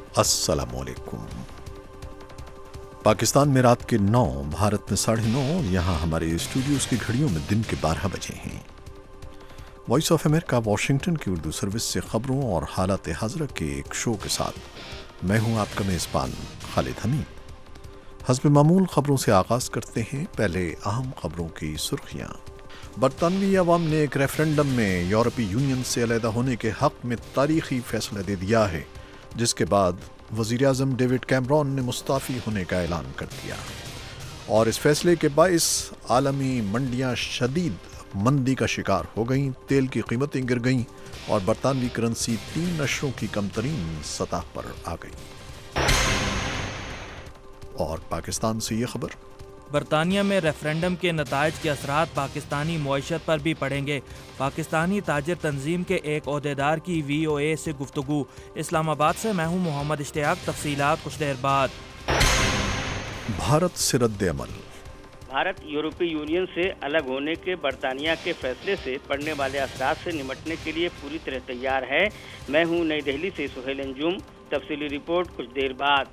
अस्सलामुअलैकुम। पाकिस्तान में रात के 9, भारत में 9:30, यहाँ हमारे स्टूडियोज़ की घड़ियों में दिन के 12 बजे हैं। वॉइस ऑफ अमेरिका वाशिंगटन की उर्दू सर्विस से खबरों और हालात हाज़िरा के एक शो के साथ मैं हूँ आपका मेज़बान खालिद हमीद। हस्ब मामूल खबरों से आगाज़ करते हैं। पहले अहम खबरों की सुर्खियाँ। बरतानवी अवाम ने एक रेफरेंडम में यूरोपीय यूनियन से अलहदा होने के हक़ में तारीख़ी फ़ैसला दे दिया है, जिसके बाद वज़ीर आज़म डेविड कैमरॉन ने मुस्ताफ़ी होने का ऐलान कर दिया और इस फैसले के बाइस आलमी मंडियां शदीद मंदी का शिकार हो गईं, तेल की कीमतें गिर गईं और बरतानवी करेंसी 3 अशरों की कमतरीन सतह पर आ गई। और पाकिस्तान से ये खबर। बरतानिया में रेफरेंडम के नताइज के असरात पाकिस्तानी मुआशरत पर भी पड़ेंगे। पाकिस्तानी ताजिर तंजीम के एक ओहदेदार की VOA से गुफ्तगू। इस्लामाबाद से मैं हूँ मोहम्मद इश्तियाक। तफसीलात कुछ देर बाद। भारत से रद्द अमल। भारत यूरोपीय यूनियन से अलग होने के बरतानिया के फैसले से पड़ने वाले असरात से निपटने के लिए पूरी तरह तैयार है। मैं हूँ नई दिल्ली से सुहेल अंजुम। तफसीली रिपोर्ट कुछ देर बाद।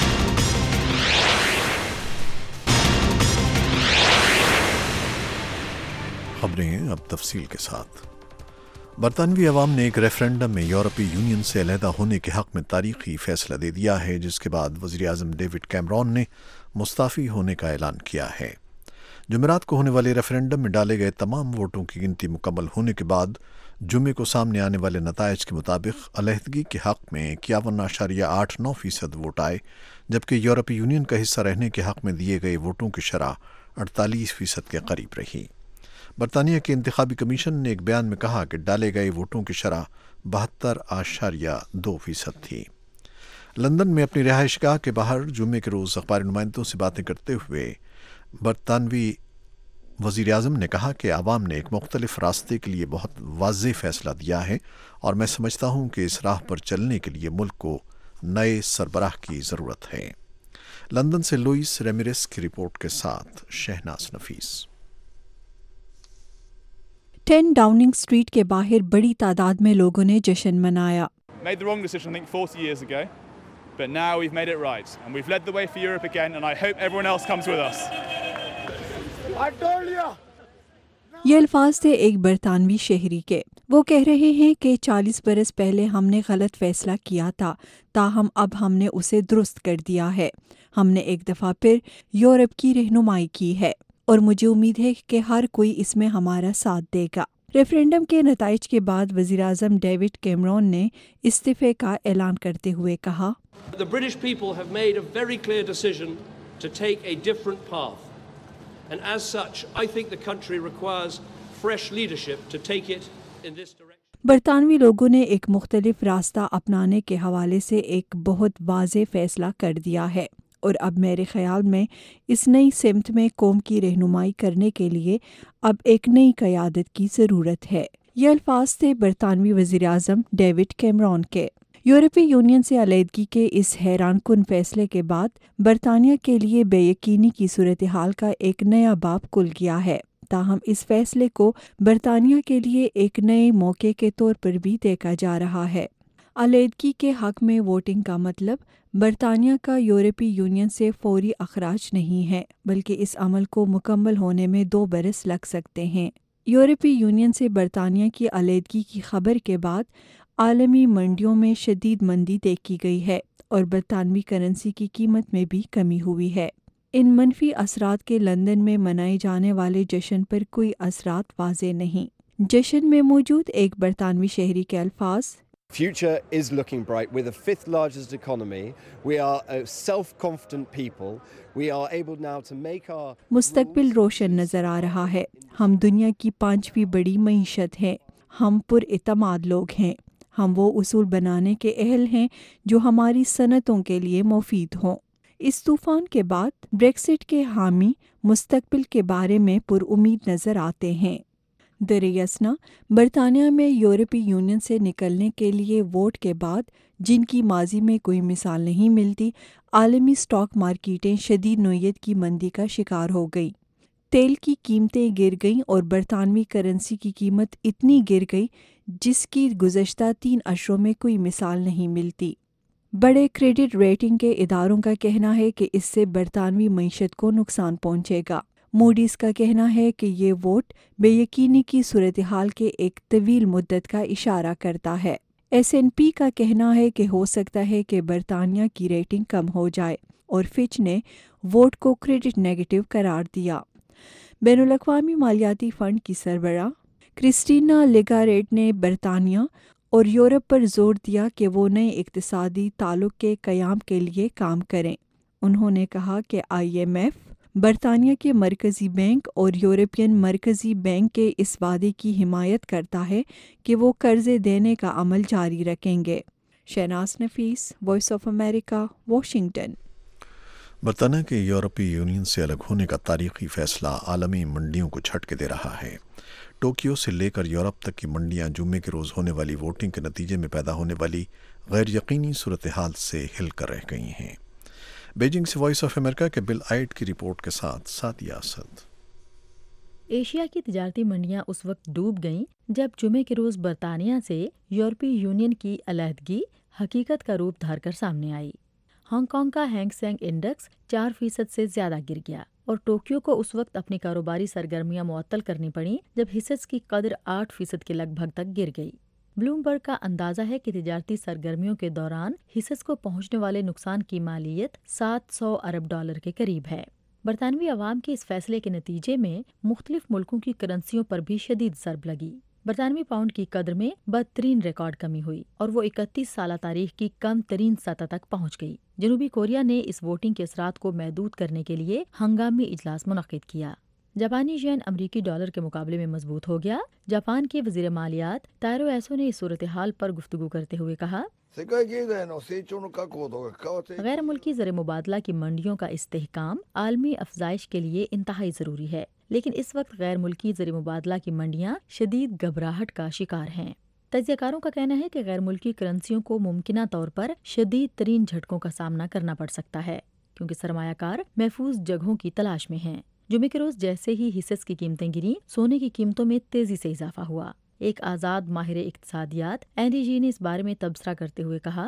खबरें अब तफसील के साथ। बरतानवी अवाम ने एक रेफरेंडम में यूरोपीय यूनियन से अलहदा होने के हक़ में तारीख़ी फ़ैसला दे दिया है, जिसके बाद वज़ीर आज़म डेविड कैमरॉन ने मुस्ताफ़ी होने का ऐलान किया है। जुमेरात को होने वाले रेफरेंडम में डाले गए तमाम वोटों की गिनती मुकम्मल होने के बाद जुमे को सामने आने वाले नताइज के मुताबिक अलहदगी के हक़ में 51.89% वोट आए, जबकि यूरोपीय यूनियन का हिस्सा रहने के हक़ में दिए गए वोटों की शरह 48% के करीब रही। बरतानिया के इंतखाबी कमीशन ने एक बयान में कहा कि डाले गए वोटों की शरह 72.2% थी। लंदन में अपनी रिहाइशगाह के बाहर जुम्मे के रोज़ अखबारी नुमाइंदों से बातें करते हुए बरतानवी वज़ीर आज़म ने कहा कि आवाम ने एक मुख्तलिफ रास्ते के लिए बहुत वाज़ेह फ़ैसला दिया है और मैं समझता हूँ कि इस राह पर चलने के लिए मुल्क को नए सरबराह की ज़रूरत है। लंदन से लुइस रेमिरेस की रिपोर्ट के साथ शहनाज नफीस। 10 डाउनिंग स्ट्रीट के बाहर बड़ी तादाद में लोगों ने जश्न मनाया। Made the wrong decision, I think, 40 years ago, but now we've made it right, and we've led the way for Europe again, and I hope everyone else comes with us. I told you. ये अल्फाज थे एक बरतानवी शहरी के। वो कह रहे हैं कि 40 बरस पहले हमने गलत फैसला किया था, ताहम अब हमने उसे दुरुस्त कर दिया है। हमने एक दफ़ा फिर यूरोप की रहनुमाई की है और मुझे उम्मीद है कि हर कोई इसमें हमारा साथ देगा। रेफरेंडम के नताइज के बाद वज़ीर आज़म डेविड कैमरॉन ने इस्तीफे का ऐलान करते हुए कहा, The British people have made a very clear decision to take a different path, and as such, I think the country requires fresh leadership to take it in this direction. बरतानवी लोगों ने एक मुख्तलिफ रास्ता अपनाने के हवाले से एक बहुत वाज़ेह फैसला कर दिया है और अब मेरे ख्याल में इस नई सिमत में कौम की रहनुमाई करने के लिए अब एक नई क़यादत की ज़रूरत है। ये अल्फाज थे बरतानवी वज़ीर आज़म डेविड कैमरॉन के। यूरोपीय यूनियन से अलहदगी के इस हैरान कुन फैसले के बाद बरतानिया के लिए बेयकीनी की सूरत हाल का एक नया बाब खुल गया है, ताहम इस फैसले को बरतानिया के लिए एक नए मौके के तौर पर भी देखा जा रहा है। अलहदगी के हक़ में वोटिंग का मतलब बरतानिया का यूरोपीय यूनियन से फौरी अखराज नहीं है, बल्कि इस अमल को मुकम्मल होने में 2 बरस लग सकते हैं। यूरोपीय यूनियन से बरतानिया की अलहदगी की खबर के बाद आलमी मंडियों में शदीद मंदी देखी गई है और बरतानवी करेंसी की कीमत में भी कमी हुई है। इन मनफी असरात के लंदन में मनाए जाने वाले जश्न पर कोई असरात वाज़ेह नहीं। जश्न में मौजूद एक बरतानवी शहरी के अल्फाज, Future is looking bright. We're the 5th largest economy. We are a self-confident people. We are able now to make our मुस्तकबिल रोशन नज़र आ रहा है। हम दुनिया की 5वीं बड़ी मईशत हैं। हम पुरइतमाद लोग हैं। हम वो उसूल बनाने के अहल हैं जो हमारी सनतों के लिए मुफीद हों। इस तूफ़ान के बाद ब्रेक्सिट के हामी मुस्तकबिल के बारे में पुरउम्मीद नज़र आते हैं। दरियासना बरतानिया में यूरोपीय यूनियन से निकलने के लिए वोट के बाद जिनकी माजी में कोई मिसाल नहीं मिलती, आलमी स्टॉक मार्केटें शदीद नोयत की मंदी का शिकार हो गई। तेल की कीमतें गिर गईं और बरतानवी करेंसी की कीमत इतनी गिर गई जिसकी गुज़श्ता 3 अशरों में कोई मिसाल नहीं मिलती। बड़े क्रेडिट रेटिंग के इदारों का कहना है कि इससे बरतानवी मईशत को नुकसान पहुंचेगा। मूडीज़ का कहना है कि ये वोट बेयकीनी की सूरत हाल के एक तवील मुद्दत का इशारा करता है। S&P का कहना है कि हो सकता है कि बरतानिया की रेटिंग कम हो जाए और फिच ने वोट को क्रेडिट नेगेटिव करार दिया। बैनुल-अक़वामी मालियाती फ़ंड की सरबराह क्रिस्टीना लेगारेड ने बरतानिया और यूरोप पर जोर दिया कि वो नए इक़्तिसादी ताल्लुक़ के क़याम के लिए काम करें। उन्होंने कहा कि IMF, बरतानिया के मरकज़ी बैंक और यूरोपियन मरकज़ी बैंक के इस वादे की हिमायत करता है कि वो कर्ज़े देने का अमल जारी रखेंगे। Shahnaz Nafees, Voice of America, Washington. बरतानिया के यूरोपीय यूनियन से अलग होने का तारीखी फैसला आलमी मंडियों को झटके दे रहा है। टोक्यो से लेकर यूरोप तक की मंडियां जुम्मे के रोज़ होने वाली वोटिंग के नतीजे में पैदा होने वाली गैर यकीनी सूरत हाल से हिल कर रह गई हैं। बीजिंग से वॉइस ऑफ अमेरिका के बिल आइट की रिपोर्ट के साथ सादिया असद। एशिया की तिजारती मंडियां उस वक्त डूब गईं जब जुमे के रोज़ बरतानिया से यूरोपीय यूनियन की अलहदगी हकीकत का रूप धार कर सामने आई। हांगकांग का हैंग सेंग इंडेक्स 4% से ज्यादा गिर गया और टोक्यो को उस वक्त अपनी कारोबारी सरगर्मियां मुअत्तल करनी पड़ी जब हिस्सेस की कदर 8% के लगभग तक गिर गई। ब्लूमबर्ग का अंदाजा है कि तिजारती सरगर्मियों के दौरान हिस्सेस को पहुंचने वाले नुकसान की मालियत $700 अरब के करीब है। बरतानवी अवाम के इस फैसले के नतीजे में मुख्तलिफ मुल्कों की करेंसियों पर भी शदीद ज़रब लगी। बरतानवी पाउंड की कदर में बदतरीन रिकॉर्ड कमी हुई और वो 31 साल तारीख की कम तरीन सतह तक पहुंच गई। जनूबी कोरिया ने इस वोटिंग के असरात को महदूद करने के लिए हंगामी इजलास मुनक्किद किया। जापानी येन अमरीकी डॉलर के मुकाबले में मजबूत हो गया। जापान के वजीर मालियात तारो एसो ने इस सूरत हाल पर गुफ्तगू करते हुए कहा, गैर मुल्की ज़र मुबादला की मंडियों का इस्तेहकाम आलमी अफजाइश के लिए इंतहाई ज़रूरी है, लेकिन इस वक्त गैर मुल्की ज़र मुबादला की मंडियाँ शदीद घबराहट का शिकार हैं। तज्ज़ियाकारों का कहना है कि गैर मुल्की करेंसियों को मुमकिना तौर पर शदीद तरीन झटकों का सामना करना पड़ सकता है क्योंकि सरमायाकार महफूज जगहों की तलाश में हैं। जुमे के रोज़ जैसे ही हिस्सेस की कीमतें गिरी, सोने की कीमतों में तेजी से इजाफा हुआ। एक आज़ाद माहिर इक्तिसादियात एंडी जी ने इस बारे में तबसरा करते हुए कहा,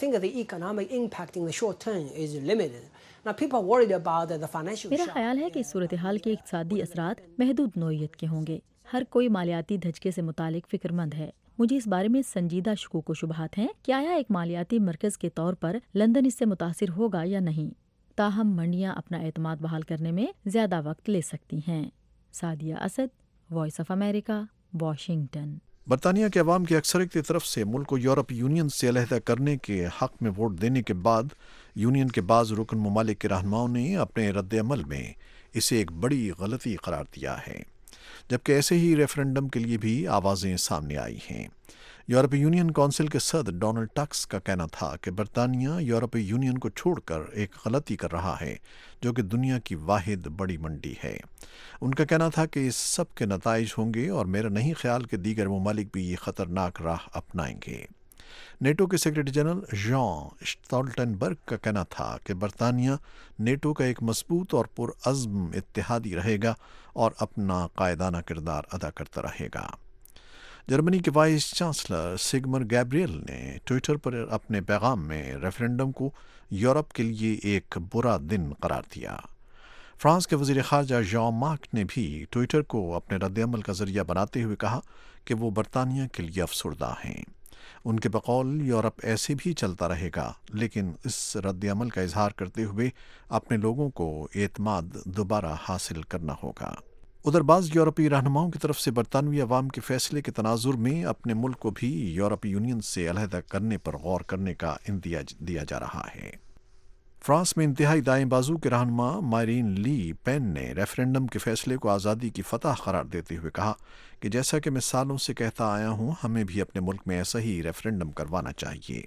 मेरा ख्याल है कि इस सूरत हाल के इक्तिसादी असरात महदूद नोयत के होंगे। हर कोई मालियाती धचके से मुतालिक फिक्रमंद है। मुझे इस बारे में संजीदा शकूक व शुबहात हैं कि आया एक मालियाती मरकज़ के तौर पर लंदन इससे मुतासिर होगा या नहीं। ताहम मंडियाँ अपना एतमाद बहाल करने में ज़्यादा वक्त ले सकती हैं। Sadia Asad, Voice of America, Washington. बरतानिया के अवाम की अक्सरियत की तरफ से मुल्क को यूरोपीय यूनियन से अलहदा करने के हक में वोट देने के बाद यूनियन के बाज़ रुकन ममालिक के रहनुमाओं ने अपने रद्द अमल में इसे एक बड़ी गलती करार दिया है, जबकि ऐसे ही रेफरेंडम के लिए भी आवाज़ें सामने आई हैं। यूरोपीय यूनियन काउंसिल के सदर डोनाल्ड टस्क का कहना था कि बरतानिया यूरोपीय यूनियन को छोड़कर एक गलती कर रहा है जो कि दुनिया की वाहिद बड़ी मंडी है। उनका कहना था कि इस सब के नताइज होंगे और मेरा नहीं ख्याल कि दीगर ममालिक भी ये ख़तरनाक राह अपनाएंगे। नेटो के सेक्रेटरी जनरल जॉन स्टोल्टनबर्ग का कहना था कि बरतानिया नेटो का एक मजबूत और पुरअज़्म इत्तेहादी रहेगा और अपना कायदाना किरदार अदा करता रहेगा। जर्मनी के वाइस चांसलर सिगमर गैब्रियल ने ट्विटर पर अपने पैगाम में रेफरेंडम को यूरोप के लिए एक बुरा दिन करार दिया। फ्रांस के वज़ीर ख़ारजा जॉन मार्क ने भी ट्विटर को अपने रद्द-ए-अमल का ज़रिया बनाते हुए कहा कि वो बरतानिया के लिए अफसरदा हैं। उनके बकौल यूरोप ऐसे भी चलता रहेगा, लेकिन इस रद्द-ए-अमल का इजहार करते हुए अपने लोगों को एतमाद दोबारा हासिल करना होगा। उधर बाज़ यूरोपीय रहनुमाओं की तरफ से बरतानवी अवाम के फैसले के तनाजुर में अपने मुल्क को भी यूरोपीय यूनियन से अलहदा करने पर गौर करने का इंदिया दिया जा रहा है। फ्रांस में इंतहाई दाएं बाजू के रहनुमा मारीन ली पेन ने रेफरेंडम के फैसले को आज़ादी की फतह करार देते हुए कहा कि जैसा कि मैं सालों से कहता आया हूँ, हमें भी अपने मुल्क में ऐसा ही रेफरेंडम करवाना चाहिए।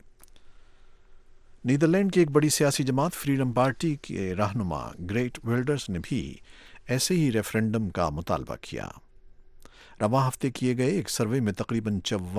नीदरलैंड की एक बड़ी सियासी जमात फ्रीडम पार्टी के रहनुमा ग्रेट विल्डर्स ने भी ऐसे ही रेफरेंडम का मुतालबा किया। रवां हफ्ते किए गए एक सर्वे में तकरीबन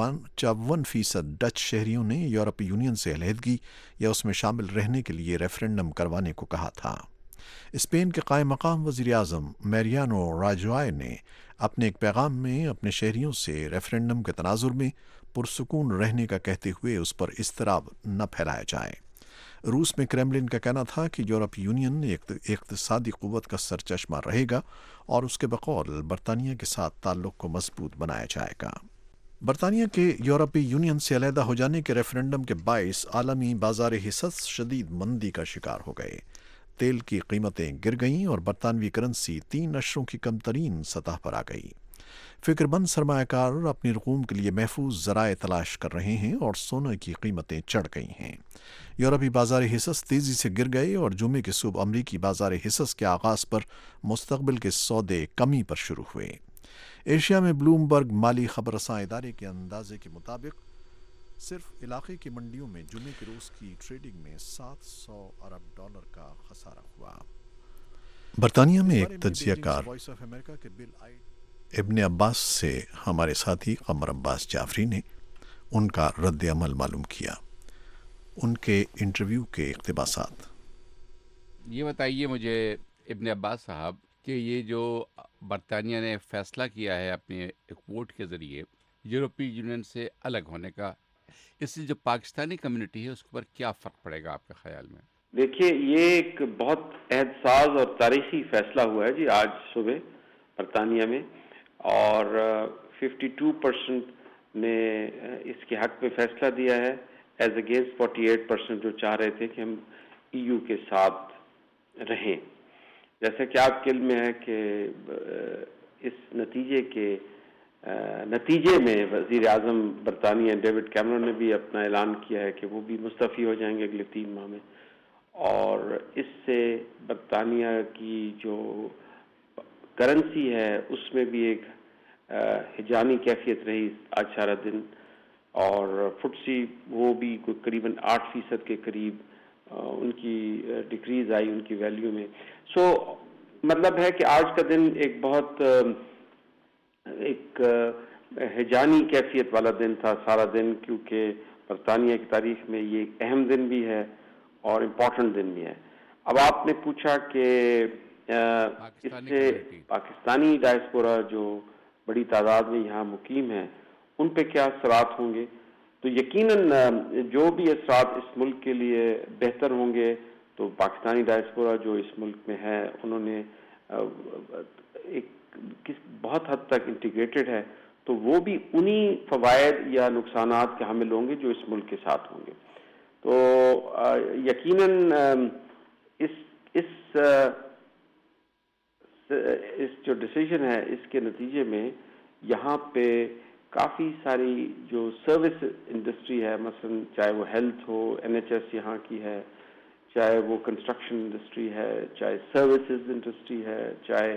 54% डच शहरियों ने यूरोपीय यूनियन से अलहदगी या उसमें शामिल रहने के लिए रेफरेंडम करवाने को कहा था। स्पेन के कायम मकाम वज़ीर आज़म मैरियानो राजोय ने अपने एक पैगाम में अपने शहरियों से रेफरेंडम के तनाजुर में पुरसुकून रहने का कहते हुए उस पर इस्तराब न फैलाया जाए। रूस में क्रेमलिन का कहना था कि यूरोपीय यूनियन इक़्तिसादी क़ुव्वत का सरचश्मा रहेगा और उसके बकौल बरतानिया के साथ ताल्लुक़ को मजबूत बनाया जाएगा। बरतानिया के यूरोपीय यूनियन से अलहदा हो जाने के रेफरेंडम के बाइस आलमी बाजार हिस्स शदीद मंदी का शिकार हो गए। तेल की कीमतें गिर गईं और बरतानवी करेंसी 3 अशरों की कम तरीन सतह पर आ गई। फिक्रमंद सरमायाकार अपनी रकूम के लिए महफूज ज़राए तलाश कर रहे हैं और सोने की कीमतें चढ़ गई हैं। यूरोपी बाजार हिस्स तेज़ी से गिर गए और जुमे के सुबह अमरीकी बाजार हिस्स के आगाज़ पर मुस्तकबिल के सौदे कमी पर शुरू हुए। एशिया में ब्लूमबर्ग माली खबरसां इदारे के अंदाजे के मुताबिक सिर्फ इलाके की मंडियों में जुमे के रोज़ की ट्रेडिंग में $700 अरब का खसारा हुआ। बरतानिया में एक तज्जियाकार वॉइस ऑफ अमेरिका के बिल इब्न अब्बास से हमारे साथी कमर अब्बास जाफरी ने उनका रद्द अमल मालूम किया, उनके इंटरव्यू के इक़्तिबासात। ये बताइए मुझे इब्न अब्बास साहब कि ये जो बरतानिया ने फ़ैसला किया है अपने एक वोट के ज़रिए यूरोपीय यूनियन से अलग होने का, इससे जो पाकिस्तानी कम्युनिटी है उसके ऊपर क्या फ़र्क पड़ेगा आपके ख़्याल में? देखिए, ये एक बहुत एहसास और तारीख़ी फ़ैसला हुआ है जी आज सुबह बरतानिया में, और 52% ने इसके हक़ में फ़ैसला दिया है एज अगेंस्ट 48% जो चाह रहे थे कि हम EU के साथ रहें। जैसा कि आपके इल्म में है कि इस नतीजे में वज़ीर आज़म बरतानिया डेविड कैमरन ने भी अपना ऐलान किया है कि वो भी मुस्तफ़ी हो जाएंगे अगले 3 माह में, और इससे बरतानिया की जो करेंसी है उसमें भी एक हिजानी कैफियत रही आज सारा दिन, और फुटसी वो भी करीबन 8% के करीब उनकी डिक्रीज आई उनकी वैल्यू में। सो मतलब है कि आज का दिन एक बहुत एक हिजानी कैफियत वाला दिन था सारा दिन, क्योंकि बरतानिया की तारीख में ये एक अहम दिन भी है और इम्पोर्टेंट दिन भी है। अब आपने पूछा कि इससे पाकिस्तानी डायस्पोरा जो बड़ी तादाद में यहाँ मुकीम है उन पे क्या असरात होंगे, तो यकीनन जो भी असरात इस मुल्क के लिए बेहतर होंगे, तो पाकिस्तानी डायस्पोरा जो इस मुल्क में है उन्होंने बहुत हद तक इंटीग्रेटेड है, तो वो भी उन्हीं फ़वायद या नुकसानात के हामिल होंगे जो इस मुल्क के साथ होंगे। तो यकीनन इस जो डिसीजन है इसके नतीजे में यहाँ पे काफ़ी सारी जो सर्विस इंडस्ट्री है, मसलन चाहे वो हेल्थ हो, NHS यहाँ की है, चाहे वो कंस्ट्रक्शन इंडस्ट्री है, चाहे सर्विसेज इंडस्ट्री है, चाहे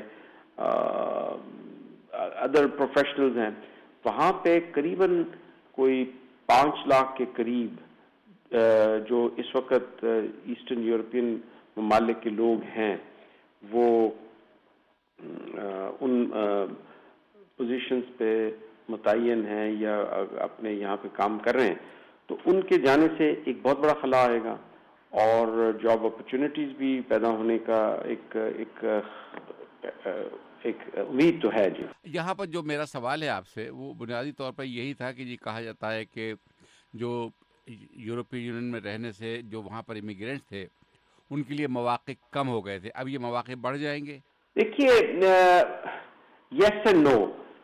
अदर प्रोफेशनल्स हैं, वहाँ पे करीबन कोई 5 लाख के करीब जो इस वक्त ईस्टर्न यूरोपियन ममालिक के लोग हैं वो उन पोजीशंस पे मुतय्यन हैं या अपने यहाँ पे काम कर रहे हैं, तो उनके जाने से एक बहुत बड़ा खला आएगा और जॉब अपॉर्चुनिटीज़ भी पैदा होने का एक उम्मीद तो है जी। यहाँ पर जो मेरा सवाल है आपसे वो बुनियादी तौर पर यही था कि जी कहा जाता है कि जो यूरोपीय यूनियन में रहने से जो वहाँ पर इमिग्रेंट्स थे उनके लिए मौक़े कम हो गए थे, अब ये मौक़े बढ़ जाएंगे? देखिए, यस एंड नो,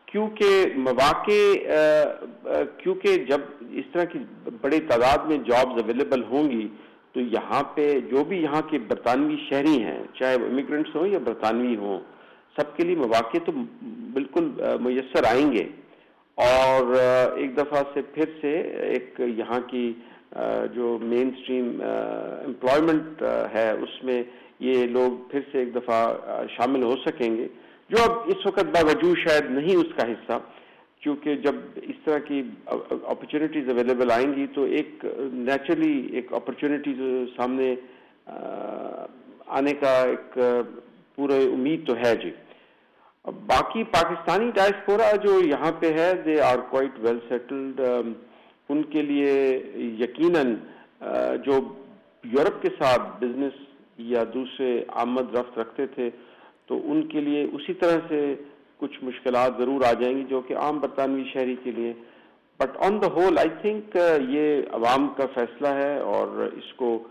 क्योंकि जब इस तरह की बड़ी तादाद में जॉब्स अवेलेबल होंगी तो यहाँ पे जो भी यहाँ के बरतानवी शहरी हैं, चाहे वो इमिग्रेंट्स हों या बरतानवी हों, सबके लिए मौक़े तो बिल्कुल मुयस्सर आएंगे। और एक दफ़ा से फिर से एक यहाँ की जो मेन स्ट्रीम एम्प्लॉयमेंट है उसमें ये लोग फिर से एक दफ़ा शामिल हो सकेंगे, जो अब इस वक्त बावजूद शायद नहीं उसका हिस्सा, क्योंकि जब इस तरह की अपॉर्चुनिटीज़ अवेलेबल आएंगी तो एक नेचुरली एक अपॉर्चुनिटीज़ सामने आने का एक पूरे उम्मीद तो है जी। बाकी पाकिस्तानी डायस्पोरा जो यहाँ पे है, they are quite well settled, उनके लिए यकीनन जो यूरोप के साथ बिजनेस या दूसरे आमद रफ्त रखते थे तो उनके लिए उसी तरह से कुछ मुश्किलात ज़रूर आ जाएंगी जो कि आम बरतानवी शहरी के लिए। But on the whole I think ये अवाम का फैसला है और इसको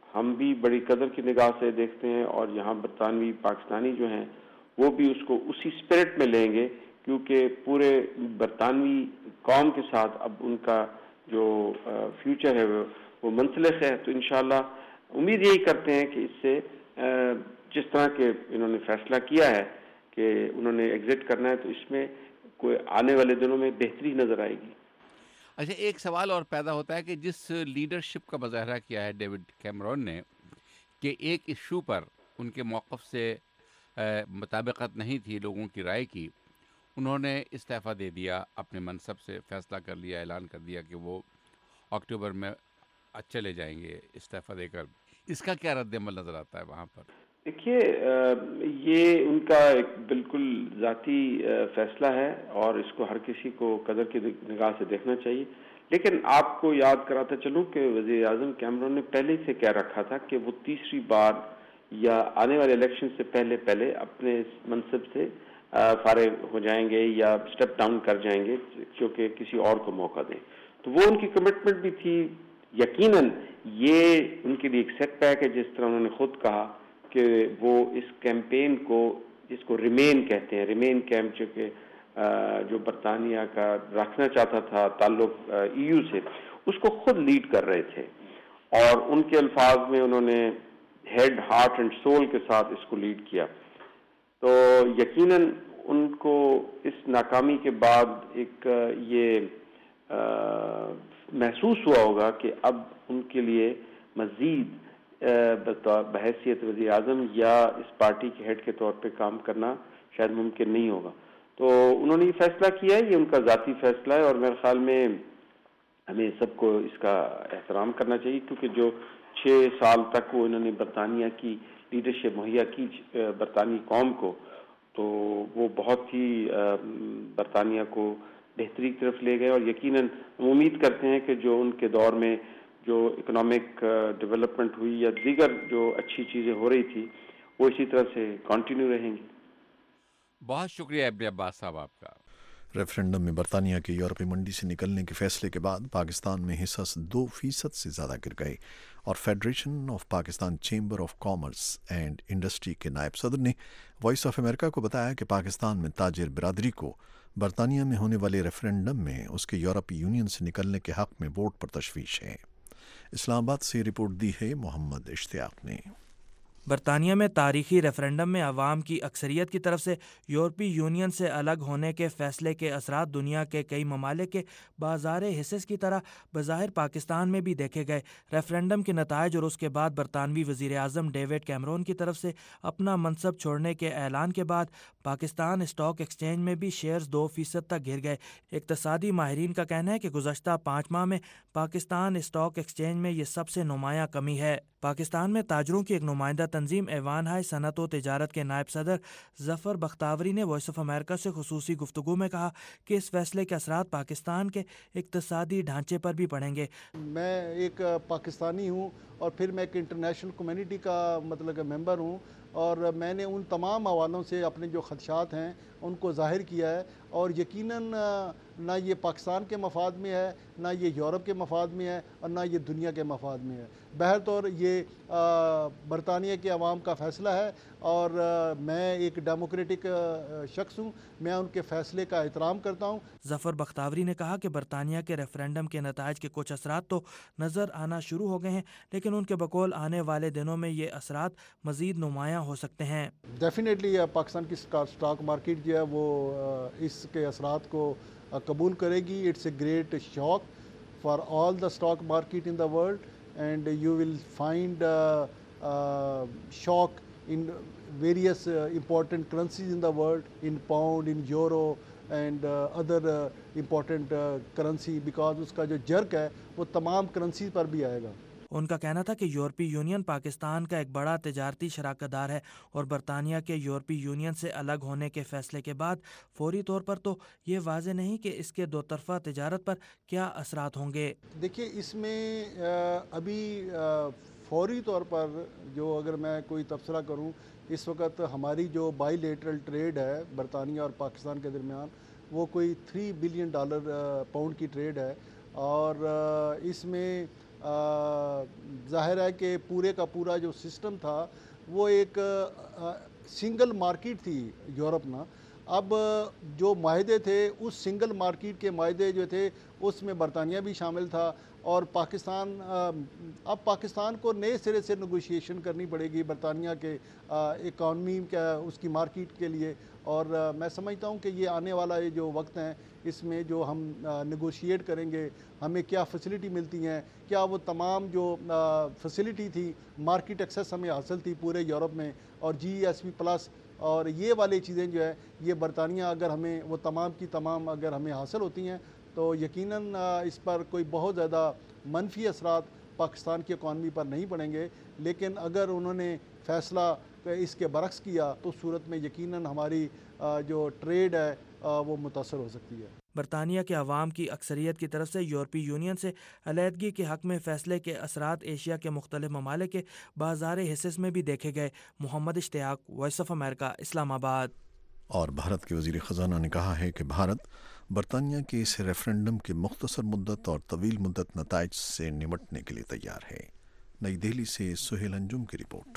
ہم بھی بڑی قدر کی نگاہ سے دیکھتے ہیں، اور یہاں برطانوی پاکستانی جو ہیں وہ بھی اس کو اسی اسپرٹ میں لیں گے، کیونکہ پورے برطانوی قوم کے ساتھ اب ان کا جو فیوچر ہے وہ منسلک ہے. تو انشاءاللہ امید یہی کرتے ہیں کہ اس سے جس طرح کے انہوں نے فیصلہ کیا ہے کہ انہوں نے ایگزٹ کرنا ہے، تو اس میں کوئی آنے والے دنوں میں بہتری نظر آئے گی. اچھا، ایک سوال اور پیدا ہوتا ہے کہ جس لیڈرشپ کا مظاہرہ کیا ہے ڈیوڈ کیمرون نے کہ ایک ایشو پر ان کے موقف سے مطابقت نہیں تھی لوگوں کی رائے کی، انہوں نے استعفیٰ دے دیا، اپنے منصب سے فیصلہ کر لیا، اعلان کر دیا کہ وہ اکتوبر میں چلے جائیں گے استعفیٰ دے کر. اس کا کیا رد عمل نظر آتا ہے وہاں پر؟ دیکھیے، یہ ان کا ایک بالکل ذاتی فیصلہ ہے، اور اس کو ہر کسی کو قدر کی نگاہ سے دیکھنا چاہیے. لیکن آپ کو یاد کراتا چلوں کہ وزیر اعظم کیمرون نے پہلے سے کہہ رکھا تھا کہ وہ تیسری بار یا آنے والے الیکشن سے پہلے اپنے منصب سے فارغ ہو جائیں گے یا سٹیپ ڈاؤن کر جائیں گے، کیونکہ کسی اور کو موقع دیں. تو وہ ان کی کمٹمنٹ بھی تھی. یقیناً یہ ان کے لیے ایک سیٹ بیک ہے، جس طرح انہوں نے خود کہا کہ وہ اس کیمپین کو، جس کو ریمین کہتے ہیں، ریمین کیمپ جو برطانیہ کا رکھنا چاہتا تھا تعلق ای یو سے، اس کو خود لیڈ کر رہے تھے، اور ان کے الفاظ میں انہوں نے ہیڈ، ہارٹ اینڈ سول کے ساتھ اس کو لیڈ کیا. تو یقیناً ان کو اس ناکامی کے بعد ایک یہ محسوس ہوا ہوگا کہ اب ان کے لیے مزید بحیثیت وزیر اعظم یا اس پارٹی کے ہیڈ کے طور پہ کام کرنا شاید ممکن نہیں ہوگا. تو انہوں نے یہ فیصلہ کیا ہے، یہ ان کا ذاتی فیصلہ ہے، اور میرے خیال میں ہمیں سب کو اس کا احترام کرنا چاہیے، کیونکہ جو 6 سال تک وہ انہوں نے برطانیہ کی لیڈرشپ مہیا کی برطانوی قوم کو، تو وہ بہت ہی برطانیہ کو بہتری کی طرف لے گئے. اور یقیناً ہم امید کرتے ہیں کہ جو ان کے دور میں جو اکنامک ڈیولپمنٹ ہوئی یا دیگر جو اچھی چیزیں ہو رہی تھی، وہ اسی طرح سے کنٹینیو رہیں گی. بہت شکریہ ابن عباس صاحب آپ کا. ریفرینڈم میں برطانیہ کے یورپی منڈی سے نکلنے کے فیصلے کے بعد پاکستان میں حصص 2% سے زیادہ گر گئے، اور Federation of Pakistan Chamber of Commerce and Industry کے نائب صدر نے وائس آف امریکہ کو بتایا کہ پاکستان میں تاجر برادری کو برطانیہ میں ہونے والے ریفرینڈم میں اس کے یورپی یونین سے نکلنے کے حق میں ووٹ پر تشویش ہے. اسلام آباد سے رپورٹ دی ہے محمد اشتیاق نے. برطانیہ میں تاریخی ریفرنڈم میں عوام کی اکثریت کی طرف سے یورپی یونین سے الگ ہونے کے فیصلے کے اثرات دنیا کے کئی ممالک کے بازار حصص کی طرح بظاہر پاکستان میں بھی دیکھے گئے. ریفرنڈم کے نتائج اور اس کے بعد برطانوی وزیر اعظم ڈیوڈ کیمرون کی طرف سے اپنا منصب چھوڑنے کے اعلان کے بعد پاکستان اسٹاک ایکسچینج میں بھی شیئرز 2% تک گر گئے. اقتصادی ماہرین کا کہنا ہے کہ گزشتہ 5 ماہ میں پاکستان اسٹاک ایکسچینج میں یہ سب سے نمایاں کمی ہے. پاکستان میں تاجروں کی ایک نمائندہ تنظیم ایوان ہائے صنعت و تجارت کے نائب صدر ظفر بختاوری نے وائس آف امریکہ سے خصوصی گفتگو میں کہا کہ اس فیصلے کے اثرات پاکستان کے اقتصادی ڈھانچے پر بھی پڑیں گے. میں ایک پاکستانی ہوں اور پھر میں ایک انٹرنیشنل کمیونٹی کا مطلب ممبر ہوں، اور میں نے ان تمام حوالوں سے اپنے جو خدشات ہیں ان کو ظاہر کیا ہے، اور یقیناً نہ یہ پاکستان کے مفاد میں ہے، نہ یہ یورپ کے مفاد میں ہے، اور نہ یہ دنیا کے مفاد میں ہے. بہرطور یہ برطانیہ کے عوام کا فیصلہ ہے، اور میں ایک ڈیموکریٹک شخص ہوں، میں ان کے فیصلے کا احترام کرتا ہوں. ظفر بختاوری نے کہا کہ برطانیہ کے ریفرنڈم کے نتائج کے کچھ اثرات تو نظر آنا شروع ہو گئے ہیں، لیکن ان کے بقول آنے والے دنوں میں یہ اثرات مزید نمایاں ہو سکتے ہیں. ڈیفینیٹلی پاکستان کی اسٹاک مارکیٹ جو ہے وہ اس کے اثرات کو قبول کرے گی. It's a great shock for all the stock market in the world, and you will find shock in various important currencies in the world, in pound, in euro and other important currency, because اس کا جو jerk ہے وہ تمام currencies پر بھی آئے گا. ان کا کہنا تھا کہ یورپی یونین پاکستان کا ایک بڑا تجارتی شراکت دار ہے، اور برطانیہ کے یورپی یونین سے الگ ہونے کے فیصلے کے بعد فوری طور پر تو یہ واضح نہیں کہ اس کے دو طرفہ تجارت پر کیا اثرات ہوں گے. دیکھیے، اس میں ابھی فوری طور پر جو اگر میں کوئی تبصرہ کروں، اس وقت ہماری جو بائی لیٹرل ٹریڈ ہے برطانیہ اور پاکستان کے درمیان، وہ کوئی $3 بلین پاؤنڈ کی ٹریڈ ہے، اور اس میں ظاہر ہے کہ पूरे का पूरा जो सिस्टम था वो एक सिंगल मार्केट थी यूरोप में। अब जो माहदे थे उस सिंगल मार्केट के माहदे जो थे उसमें बरतानिया भी शामिल था और अब पाकिस्तान को नए सिरे से नेगोशिएशन करनी पड़ेगी बरतानिया के इकॉनमी का उसकी मार्केट के लिए। और मैं समझता हूँ कि ये आने वाला ये जो वक्त है इसमें जो हम नेगोशिएट करेंगे, हमें क्या फैसिलिटी मिलती हैं, क्या वो तमाम जो फैसिलिटी थी मार्केट एक्सेस हमें हासिल थी पूरे यूरोप में और GSP प्लस और ये वाली चीज़ें जो है ये बरतानिया अगर हमें वो तमाम की तमाम अगर हमें हासिल होती हैं तो यकीनन इस पर कोई बहुत ज़्यादा मनफी असरात पाकिस्तान की इकॉनमी पर नहीं पड़ेंगे। लेकिन अगर उन्होंने फ़ैसला इसके बरक्स किया तो सूरत में यकीनन हमारी जो ट्रेड है वो मुतासर हो सकती है। बरतानिया के अवाम की अक्सरियत की तरफ से यूरोपीय यूनियन से अलहदगी के हक़ में फ़ैसले के असरात एशिया के मुख्तलिफ ममालिक के बाज़ार हिस्से में भी देखे गए। Mohammad Ishtiaq, Voice of America, Islamabad. और भारत के वज़ीर ख़ज़ाना ने कहा है कि भारत बरतानिया के इस रेफरेंडम के मुख्तसर मुद्दत और तवील मुद्दत नताइज से निमटने के लिए तैयार है। नई दिल्ली से सुहेल अंजुम की रिपोर्ट।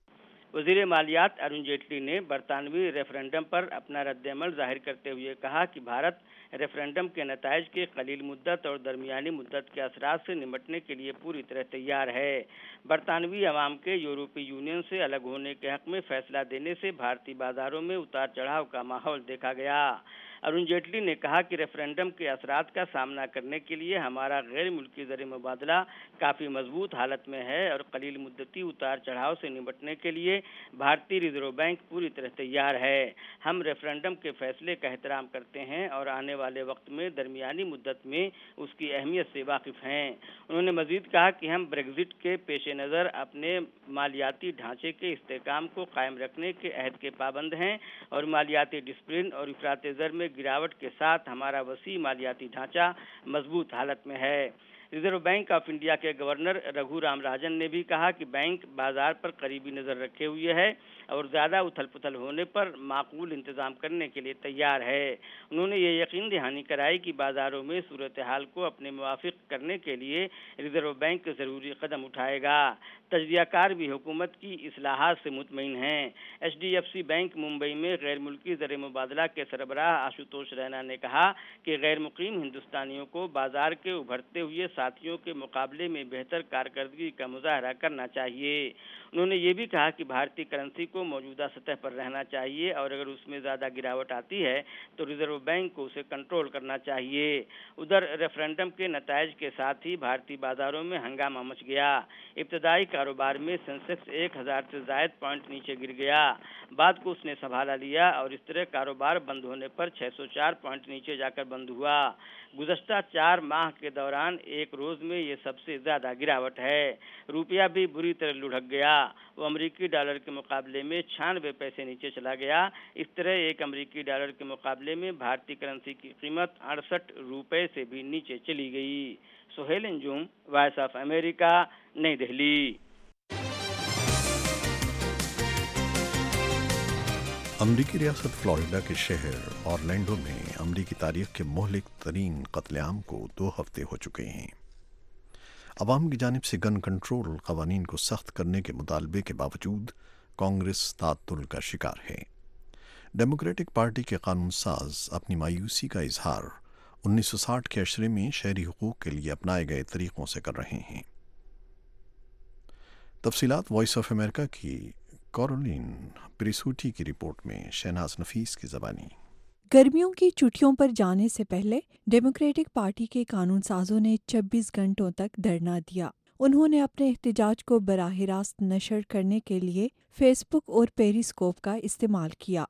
वज़ीर मालियात अरुण जेटली ने बरतानवी रेफरेंडम पर अपना रद्दअमल जाहिर करते हुए कहा कि भारत रेफरेंडम के नताइज के कलील मुद्दत और दरमियानी मुद्दत के असरात से निमटने के लिए पूरी तरह तैयार है। बरतानवी अवाम के यूरोपीय यूनियन से अलग होने के हक़ में फ़ैसला देने से भारतीय बाज़ारों में उतार चढ़ाव का माहौल देखा गया। अरुण जेटली ने कहा कि रेफरेंडम के असरात का सामना करने के लिए हमारा गैर मुल्की ज़र मुबादला काफ़ी मजबूत हालत में है और कलील मुद्दती उतार चढ़ाव से निपटने के लिए भारतीय रिजर्व बैंक पूरी तरह तैयार है। हम रेफरेंडम के फैसले का एहतराम करते हैं और आने वाले वक्त में दरमियानी मुद्दत में उसकी अहमियत से वाकिफ़ हैं। उन्होंने मज़ीद कहा कि हम ब्रेग्जिट के पेश नज़र अपने मालियाती ढांचे के इस्तेहकाम को कायम रखने के अहद के पाबंद हैं और मालियाती डिसिप्लिन और इफरात ज़र में गिरावट के साथ हमारा वसी मालियाती ढांचा मजबूत हालत में है। रिजर्व बैंक ऑफ इंडिया के गवर्नर रघु राम राजन ने भी कहा कि बैंक बाजार पर करीबी नज़र रखे हुए है और ज़्यादा उथल पुथल होने पर माकूल इंतज़ाम करने के लिए तैयार है। उन्होंने ये यकीन दहानी कराई कि बाज़ारों में सूरत हाल को अपने मुवाफिक करने के लिए रिजर्व बैंक ज़रूरी कदम उठाएगा। तजज़ियाकार भी हुकूमत की इस्लाहात से मुतमईन हैं। HDFC बैंक मुंबई में गैर मुल्की ज़र मुबादला के सरबराह आशुतोष रैना ने कहा कि गैर मुकीम हिंदुस्तानियों को बाजार के उभरते हुए साथियों के मुकाबले में बेहतर कारकर्दगी का मुजाहरा करना चाहिए। उन्होंने ये भी कहा कि भारतीय करेंसी को मौजूदा सतह पर रहना चाहिए और अगर उसमें ज़्यादा गिरावट आती है तो रिजर्व बैंक को उसे कंट्रोल करना चाहिए। उधर रेफरेंडम के नताइज के साथ ही भारतीय बाजारों में हंगामा मच गया। इब्तदाई कारोबार में सेंसेक्स 1000 से ज़ायद पॉइंट नीचे गिर गया। बाद को उसने संभाला लिया और इस तरह कारोबार बंद होने पर 604 पॉइंट नीचे जाकर बंद हुआ। गुज़श्ता 4 माह के दौरान एक रोज़ में ये सबसे ज़्यादा गिरावट है। रुपया भी बुरी तरह लुढ़क गया। वो अमरीकी डॉलर के मुकाबले में 96 पैसे नीचे चला गया। इस तरह एक अमरीकी डॉलर के मुकाबले में भारतीय करेंसी की कीमत 68 रुपये से भी नीचे चली गई। Suhail Anjum, Voice of America, New Delhi. अमरीकी रियासत फ्लोरिडा के शहर ऑरलैंडो में अमरीकी तारीख के मुहलिक तरीन कत्लेआम को 2 हफ्ते हो चुके हैं। अवाम की जानिब से गन कंट्रोल कवानीन को सख्त करने के मुतालबे के बावजूद कांग्रेस ताअत्तुल का शिकार है। डेमोक्रेटिक पार्टी के कानून साज अपनी मायूसी का इजहार 1960 के अशरे में शहरी हुकूक के लिए अपनाए गए तरीक़ों से कर रहे हैं। तफसीलात वॉइस ऑफ अमेरिका की कैरोलिन प्रिसूटी की रिपोर्ट में शहनाज नफीस की ज़बानी। गर्मियों की छुट्टियों पर जाने से पहले डेमोक्रेटिक पार्टी के कानून साजों ने 26 घंटों तक धरना दिया। उन्होंने अपने एहतजाज को बराह रास्त नशर करने के लिए फेसबुक और पेरिस्कोप का इस्तेमाल किया।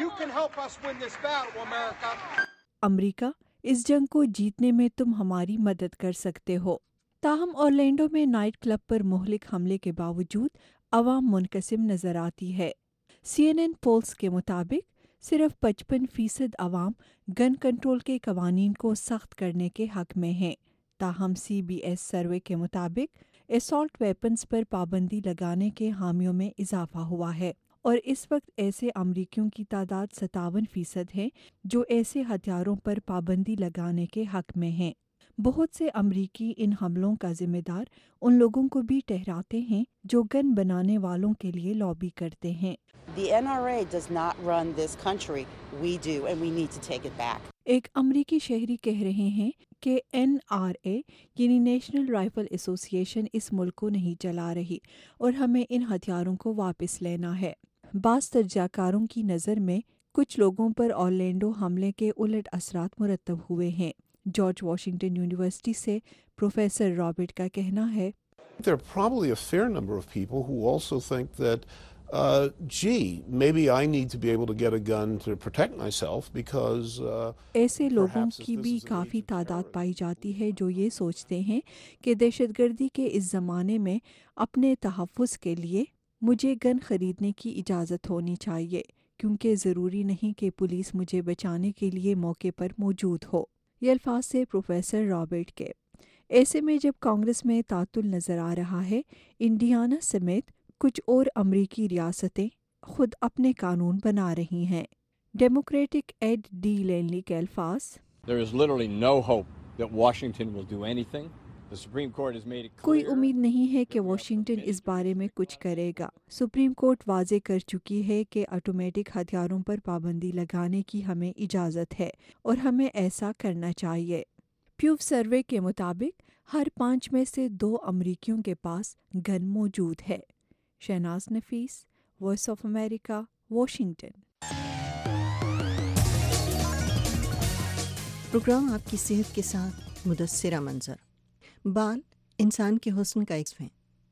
अमेरिका, इस जंग को जीतने में तुम हमारी मदद कर सकते हो। ताहम ऑरलैंडो में नाइट क्लब पर मुहलिक हमले के बावजूद अवाम मुनकसिम नजर आती है। CNN पोल्स के मुताबिक सिर्फ 55% अवाम गन कंट्रोल के कवानीन को सख्त करने के हक में हैं। ताहम CBS सर्वे के मुताबिक असॉल्ट वेपन्स पर पाबंदी लगाने के हामियों में इजाफा हुआ है और इस वक्त ऐसे अमरीकियों की तादाद 57% है जो ऐसे हथियारों पर पाबंदी लगाने के हक में हैं। بہت سے امریکی ان حملوں کا ذمہ دار ان لوگوں کو بھی ٹھہراتے ہیں جو گن بنانے والوں کے لیے لابی کرتے ہیں۔ The NRA does not run this country. We do, and we need to take it back. ایک امریکی شہری کہہ رہے ہیں کہ NRA یعنی نیشنل رائفل ایسوسی ایشن اس ملک کو نہیں چلا رہی اور ہمیں ان ہتھیاروں کو واپس لینا ہے۔ بعض تجزیہ کاروں کی نظر میں کچھ لوگوں پر اورلینڈو حملے کے الٹ اثرات مرتب ہوئے ہیں۔ جارج واشنگٹن یونیورسٹی سے پروفیسر رابرٹ کا کہنا ہے There are probably a fair number of people who also think that maybe I need to be able to get a gun to protect myself because ایسے لوگوں کی بھی کافی تعداد پائی جاتی ہے جو یہ سوچتے ہیں کہ دہشت گردی کے اس زمانے میں اپنے تحفظ کے لیے مجھے گن خریدنے کی اجازت ہونی چاہیے کیونکہ ضروری نہیں کہ پولیس مجھے بچانے کے لیے موقع پر موجود ہو۔ یہ الفاظ سے پروفیسر رابرٹ کے۔ ایسے میں جب کانگریس میں تعطل نظر آ رہا ہے، انڈیانا سمیت کچھ اور امریکی ریاستیں خود اپنے قانون بنا رہی ہیں۔ ڈیموکریٹک ایڈ ڈی لینلی کے الفاظ کوئی امید نہیں ہے کہ واشنگٹن اس بارے میں کچھ کرے گا۔ سپریم کورٹ واضح کر چکی ہے کہ آٹومیٹک ہتھیاروں پر پابندی لگانے کی ہمیں اجازت ہے اور ہمیں ایسا کرنا چاہیے۔ پیو سروے کے مطابق ہر 5 میں سے 2 امریکیوں کے پاس گن موجود ہے۔ Shahnaz Nafees, Voice of America, Washington. Programme آپ کی صحت کے ساتھ مدثرہ منظر۔ بال انسان کے حسن کا عکس ہیں۔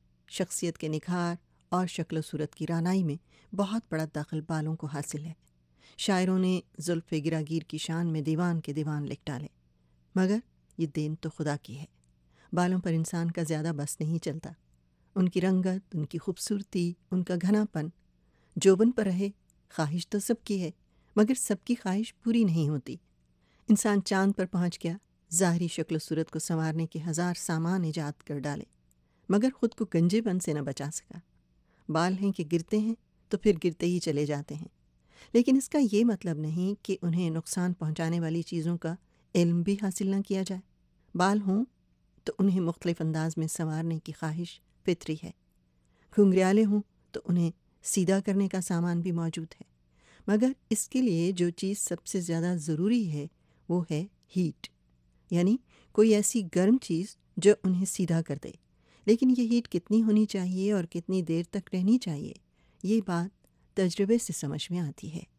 شخصیت کے نکھار اور شکل و صورت کی رانائی میں بہت بڑا دخل بالوں کو حاصل ہے۔ شاعروں نے زلف گراگیر کی شان میں دیوان کے دیوان لکھ ڈالے، مگر یہ دین تو خدا کی ہے۔ بالوں پر انسان کا زیادہ بس نہیں چلتا۔ ان کی رنگت، ان کی خوبصورتی، ان کا گھنا پن جوبن پر رہے۔ خواہش تو سب کی ہے، مگر سب کی خواہش پوری نہیں ہوتی۔ انسان چاند پر پہنچ گیا، ظاہری شکل و صورت کو سنوارنے کے 1000 سامان ایجاد کر ڈالے، مگر خود کو گنجے پن سے نہ بچا سکا۔ بال ہیں کہ گرتے ہیں تو پھر گرتے ہی چلے جاتے ہیں، لیکن اس کا یہ مطلب نہیں کہ انہیں نقصان پہنچانے والی چیزوں کا علم بھی حاصل نہ کیا جائے۔ بال ہوں تو انہیں مختلف انداز میں سنوارنے کی خواہش فطری ہے۔ گھنگریالے ہوں تو انہیں سیدھا کرنے کا سامان بھی موجود ہے، مگر اس کے لیے جو چیز سب سے زیادہ ضروری ہے وہ ہے ہیٹ، یعنی کوئی ایسی گرم چیز جو انہیں سیدھا کر دے۔ لیکن یہ ہیٹ کتنی ہونی چاہیے اور کتنی دیر تک رہنی چاہیے، یہ بات تجربے سے سمجھ میں آتی ہے۔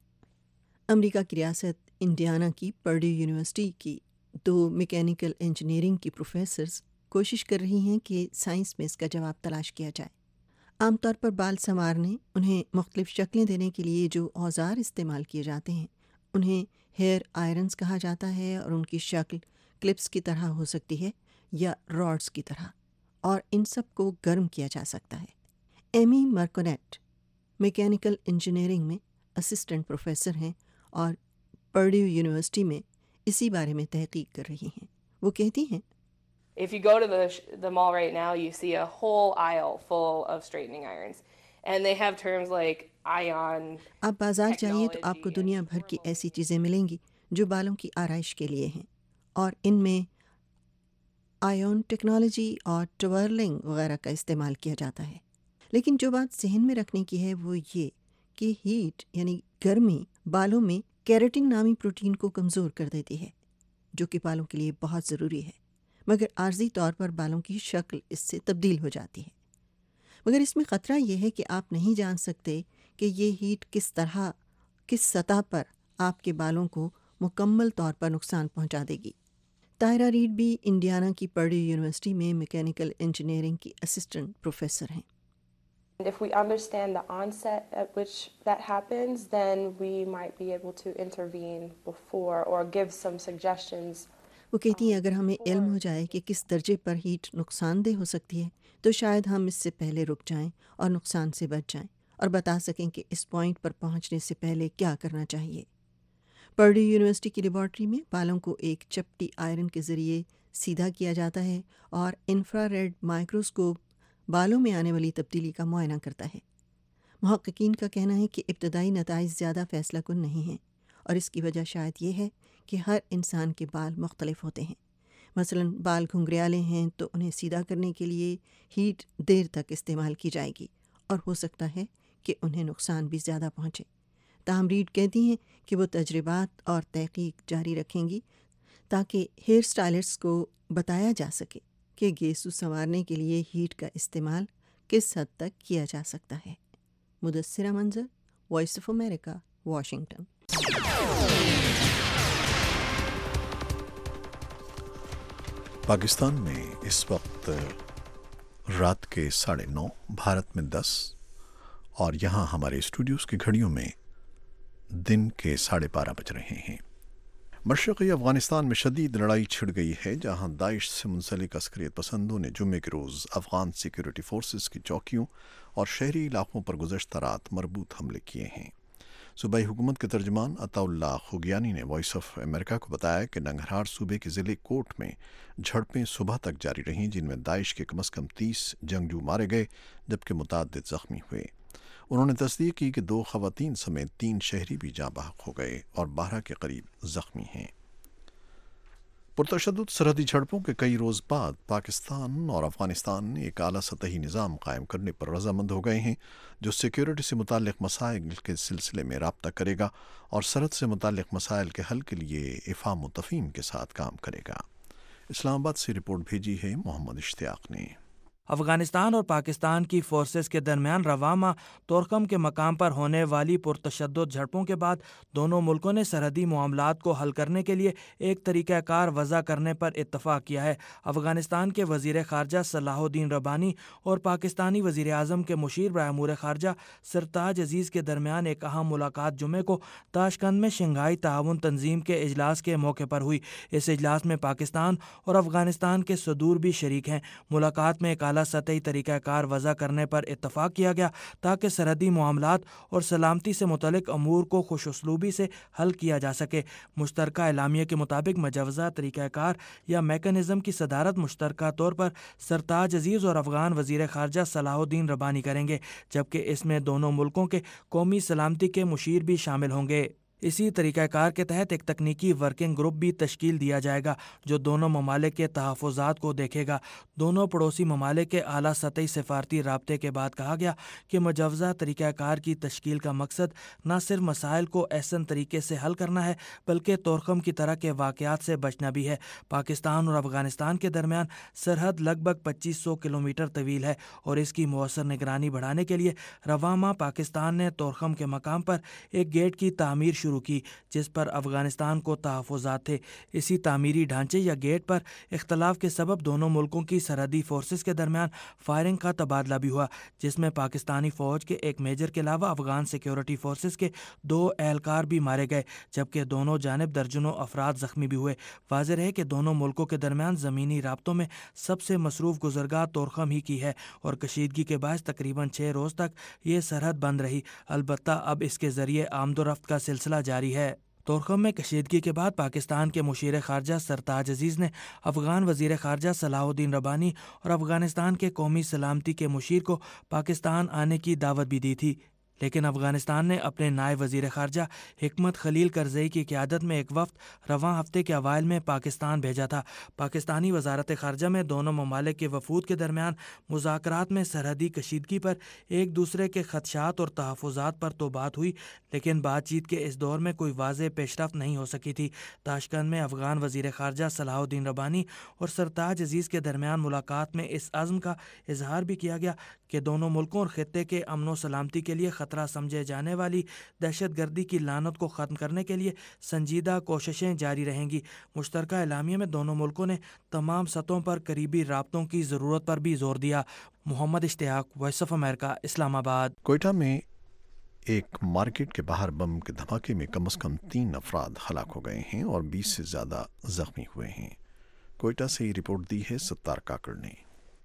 امریکہ کی ریاست انڈیانا کی پرڈیو یونیورسٹی کی 2 میکینیکل انجینئرنگ کی پروفیسرز کوشش کر رہی ہیں کہ سائنس میں اس کا جواب تلاش کیا جائے۔ عام طور پر بال سنوارنے، انہیں مختلف شکلیں دینے کے لیے جو اوزار استعمال کیے جاتے ہیں انہیں ہیئر آئرنز کہا جاتا ہے، اور ان کی شکل کلپس کی طرح ہو سکتی ہے یا راڈز کی طرح، اور ان سب کو گرم کیا جا سکتا ہے۔ ایمی مرکونیٹ میکینیکل انجینئرنگ میں اسسٹنٹ پروفیسر ہیں اور پرڈیو یونیورسٹی میں اسی بارے میں تحقیق کر رہی ہیں۔ وہ کہتی ہیں If you go to the mall right now, you see a whole aisle full of straightening irons. And they have terms like ion. آپ بازار جائیے تو آپ کو دنیا بھر کی ایسی چیزیں ملیں گی جو بالوں کی آرائش کے لیے ہیں، اور ان میں آئیون ٹیکنالوجی اور ٹوئرلنگ وغیرہ کا استعمال کیا جاتا ہے۔ لیکن جو بات ذہن میں رکھنے کی ہے وہ یہ کہ ہیٹ یعنی گرمی بالوں میں کیراٹن نامی پروٹین کو کمزور کر دیتی ہے، جو کہ بالوں کے لیے بہت ضروری ہے، مگر عارضی طور پر بالوں کی شکل اس سے تبدیل ہو جاتی ہے۔ مگر اس میں خطرہ یہ ہے کہ آپ نہیں جان سکتے کہ یہ ہیٹ کس طرح، کس سطح پر آپ کے بالوں کو مکمل طور پر نقصان پہنچا دے گی۔ طاہرہ ریڈ بھی انڈیانا کی پرڈیو یونیورسٹی میں میکینیکل انجینئرنگ کی اسسٹنٹ پروفیسر ہیں۔ If we understand the onset at which that happens, then we might be able to intervene before or give some suggestions. وہ کہتی ہیں اگر ہمیں علم ہو جائے کہ کس درجے پر ہیٹ نقصان دہ ہو سکتی ہے تو شاید ہم اس سے پہلے رک جائیں اور نقصان سے بچ جائیں، اور بتا سکیں کہ اس پوائنٹ پر پہنچنے سے پہلے کیا کرنا چاہیے۔ پرڈیو یونیورسٹی کی لیبارٹری میں بالوں کو ایک چپٹی آئرن کے ذریعے سیدھا کیا جاتا ہے، اور انفرا ریڈ مائکروسکوپ بالوں میں آنے والی تبدیلی کا معائنہ کرتا ہے۔ محققین کا کہنا ہے کہ ابتدائی نتائج زیادہ فیصلہ کن نہیں ہیں، اور اس کی وجہ شاید یہ ہے کہ ہر انسان کے بال مختلف ہوتے ہیں۔ مثلاً بال گھنگریالے ہیں تو انہیں سیدھا کرنے کے لیے ہیٹ دیر تک استعمال کی جائے گی اور ہو سکتا ہے کہ انہیں نقصان بھی زیادہ پہنچے۔ تاہم ریڈ کہتی ہیں کہ وہ تجربات اور تحقیق جاری رکھیں گی تاکہ ہیئر اسٹائلسٹ کو بتایا جا سکے کہ گیسو سنوارنے کے لیے ہیٹ کا استعمال کس حد تک کیا جا سکتا ہے۔ Mudassira Manzar, Voice of America, Washington. Pakistan میں اس وقت رات کے 9:30، بھارت میں 10 اور یہاں ہمارے اسٹوڈیوز کی گھڑیوں میں دن کے 12:30 بج رہے ہیں۔ مشرقی افغانستان میں شدید لڑائی چھڑ گئی ہے، جہاں داعش سے منسلک عسکریت پسندوں نے جمعے کے روز افغان سیکیورٹی فورسز کی چوکیوں اور شہری علاقوں پر گزشتہ رات مربوط حملے کیے ہیں۔ صوبائی حکومت کے ترجمان عطا اللہ خوگیانی نے وائس آف امریکہ کو بتایا کہ ننگرہار صوبے کے ضلع کوٹ میں جھڑپیں صبح تک جاری رہیں، جن میں داعش کے کم از کم 30 جنگجو مارے گئے جبکہ متعدد زخمی ہوئے۔ انہوں نے تصدیق کی کہ 2 خواتین سمیت 3 شہری بھی جاں بحق ہو گئے اور 12 کے قریب زخمی ہیں۔ پرتشدد سرحدی جھڑپوں کے کئی روز بعد پاکستان اور افغانستان ایک اعلیٰ سطحی نظام قائم کرنے پر رضامند ہو گئے ہیں، جو سیکیورٹی سے متعلق مسائل کے سلسلے میں رابطہ کرے گا اور سرحد سے متعلق مسائل کے حل کے لیے افہام و تفہیم کے ساتھ کام کرے گا۔ اسلام آباد سے رپورٹ بھیجی ہے محمد اشتیاق نے۔ افغانستان اور پاکستان کی فورسز کے درمیان رواں ماہ طورخم کے مقام پر ہونے والی پرتشدد جھڑپوں کے بعد دونوں ملکوں نے سرحدی معاملات کو حل کرنے کے لیے ایک طریقہ کار وضع کرنے پر اتفاق کیا ہے۔ افغانستان کے وزیر خارجہ صلاح الدین ربانی اور پاکستانی وزیر اعظم کے مشیر برائے امور خارجہ سرتاج عزیز کے درمیان ایک اہم ملاقات جمعے کو تاشقند میں شنگھائی تعاون تنظیم کے اجلاس کے موقع پر ہوئی۔ اس اجلاس میں پاکستان اور افغانستان کے صدور بھی شریک ہیں۔ ملاقات میں ایک اعلیٰ سطحی طریقہ کار وضع کرنے پر اتفاق کیا گیا تاکہ سرحدی معاملات اور سلامتی سے متعلق امور کو خوش اسلوبی سے حل کیا جا سکے۔ مشترکہ اعلامیہ کے مطابق مجوزہ طریقہ کار یا میکانزم کی صدارت مشترکہ طور پر سرتاج عزیز اور افغان وزیر خارجہ صلاح الدین ربانی کریں گے، جبکہ اس میں دونوں ملکوں کے قومی سلامتی کے مشیر بھی شامل ہوں گے۔ اسی طریقہ کار کے تحت ایک تکنیکی ورکنگ گروپ بھی تشکیل دیا جائے گا جو دونوں ممالک کے تحفظات کو دیکھے گا۔ دونوں پڑوسی ممالک کے اعلیٰ سطحی سفارتی رابطے کے بعد کہا گیا کہ مجوزہ طریقہ کار کی تشکیل کا مقصد نہ صرف مسائل کو احسن طریقے سے حل کرنا ہے بلکہ طورخم کی طرح کے واقعات سے بچنا بھی ہے۔ پاکستان اور افغانستان کے درمیان سرحد لگ بھگ 2500 کلومیٹر طویل ہے اور اس کی مؤثر نگرانی بڑھانے کے لیے رواں ماہ پاکستان نے طورخم کے مقام پر ایک گیٹ کی تعمیر شروع کی جس پر افغانستان کو تحفظات تھے۔ اسی تعمیری ڈھانچے یا گیٹ پر اختلاف کے سبب دونوں ملکوں کی سرحدی فورسز کے درمیان فائرنگ کا تبادلہ بھی ہوا، جس میں پاکستانی فوج کے ایک میجر کے علاوہ افغان سیکیورٹی فورسز کے 2 اہلکار بھی مارے گئے جبکہ دونوں جانب درجنوں افراد زخمی بھی ہوئے۔ واضح ہے کہ دونوں ملکوں کے درمیان زمینی رابطوں میں سب سے مصروف گزرگاہ طورخم ہی کی ہے اور کشیدگی کے باعث تقریباً 6 روز تک یہ سرحد بند رہی۔ البتہ اب اس کے ذریعے آمد و رفت کا سلسلہ جاری ہے۔ طورخم میں کشیدگی کے بعد پاکستان کے مشیر خارجہ سرتاج عزیز نے افغان وزیر خارجہ صلاح الدین ربانی اور افغانستان کے قومی سلامتی کے مشیر کو پاکستان آنے کی دعوت بھی دی تھی، لیکن افغانستان نے اپنے نائب وزیر خارجہ حکمت خلیل کرزئی کی قیادت میں ایک وفد رواں ہفتے کے اوائل میں پاکستان بھیجا تھا۔ پاکستانی وزارت خارجہ میں دونوں ممالک کے وفود کے درمیان مذاکرات میں سرحدی کشیدگی پر ایک دوسرے کے خدشات اور تحفظات پر تو بات ہوئی، لیکن بات چیت کے اس دور میں کوئی واضح پیش رفت نہیں ہو سکی تھی۔ تاشقند میں افغان وزیر خارجہ صلاح الدین ربانی اور سرتاج عزیز کے درمیان ملاقات میں اس عزم کا اظہار بھی کیا گیا کہ دونوں ملکوں اور خطے کے امن و سلامتی کے لیے خطرہ سمجھے جانے والی دہشت گردی کی لعنت کو ختم کرنے کے لیے سنجیدہ کوششیں جاری رہیں گی۔ مشترکہ اعلامیہ میں دونوں ملکوں نے تمام سطحوں پر قریبی رابطوں کی ضرورت پر بھی زور دیا۔ محمد اشتیاق، وائس آف امریکہ، اسلام آباد۔ کوئٹہ میں ایک مارکیٹ کے باہر بم کے دھماکے میں کم از کم 3 افراد ہلاک ہو گئے ہیں اور 20 سے زیادہ زخمی ہوئے ہیں۔ کوئٹہ سے یہ رپورٹ دی ہے ستار کاکڑ نے۔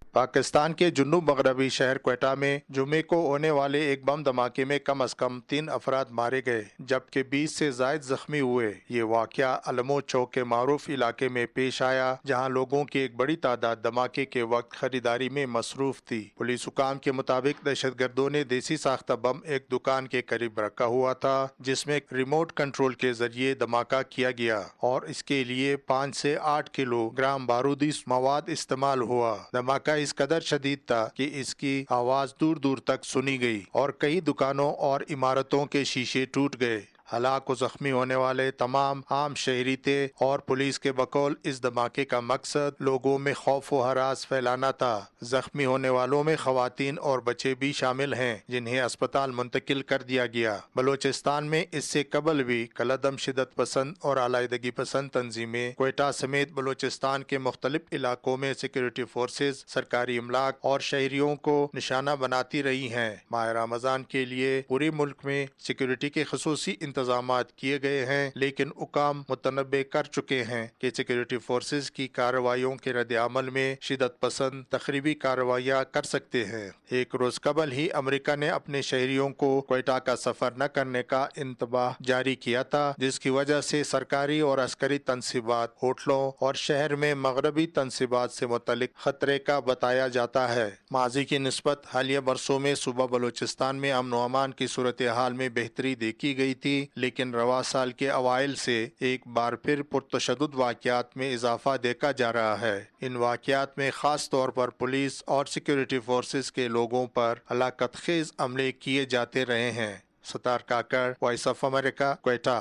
پاکستان کے جنوب مغربی شہر کوئٹہ میں جمعے کو ہونے والے ایک بم دھماکے میں کم از کم 3 افراد مارے گئے جبکہ 20 سے زائد زخمی ہوئے۔ یہ واقعہ علمو چوک کے معروف علاقے میں پیش آیا جہاں لوگوں کی ایک بڑی تعداد دھماکے کے وقت خریداری میں مصروف تھی۔ پولیس حکام کے مطابق دہشت گردوں نے دیسی ساختہ بم ایک دکان کے قریب رکھا ہوا تھا جس میں ریموٹ کنٹرول کے ذریعے دھماکہ کیا گیا اور اس کے لیے 5 سے 8 کلو گرام بارودی مواد استعمال ہوا۔ دھماکہ اس قدر شدید تھا کہ اس کی آواز دور دور تک سنی گئی اور کئی دکانوں اور عمارتوں کے شیشے ٹوٹ گئے۔ ہلاک و زخمی ہونے والے تمام عام شہری تھے اور پولیس کے بقول اس دھماکے کا مقصد لوگوں میں خوف و ہراس پھیلانا تھا۔ زخمی ہونے والوں میں خواتین اور بچے بھی شامل ہیں جنہیں اسپتال منتقل کر دیا گیا۔ بلوچستان میں اس سے قبل بھی کالعدم شدت پسند اور علیحدگی پسند تنظیمیں کوئٹہ سمیت بلوچستان کے مختلف علاقوں میں سیکورٹی فورسز، سرکاری املاک اور شہریوں کو نشانہ بناتی رہی ہیں۔ ماہ رمضان کے لیے پورے ملک میں سیکورٹی کے خصوصی انتظامات کیے گئے ہیں لیکن حکام متنبع کر چکے ہیں کہ سیکورٹی فورسز کی کارروائیوں کے رد عمل میں شدت پسند تخریبی کارروائیاں کر سکتے ہیں۔ ایک روز قبل ہی امریکہ نے اپنے شہریوں کو کوئٹہ کا سفر نہ کرنے کا انتباہ جاری کیا تھا جس کی وجہ سے سرکاری اور عسکری تنصیبات ہوٹلوں اور شہر میں مغربی تنصیبات سے متعلق خطرے کا بتایا جاتا ہے۔ ماضی کی نسبت حالیہ برسوں میں صوبہ بلوچستان میں امن و امان کی صورتحال میں بہتری دیکھی گئی تھی لیکن رواں سال کے اوائل سے ایک بار پھر پرتشدد واقعات میں اضافہ دیکھا جا رہا ہے۔ ان واقعات میں خاص طور پر پولیس اور سیکورٹی فورسز کے لوگوں پر ہلاکت خیز حملے کیے جاتے رہے ہیں۔ Sattar Kakar, Voice of America, Quetta.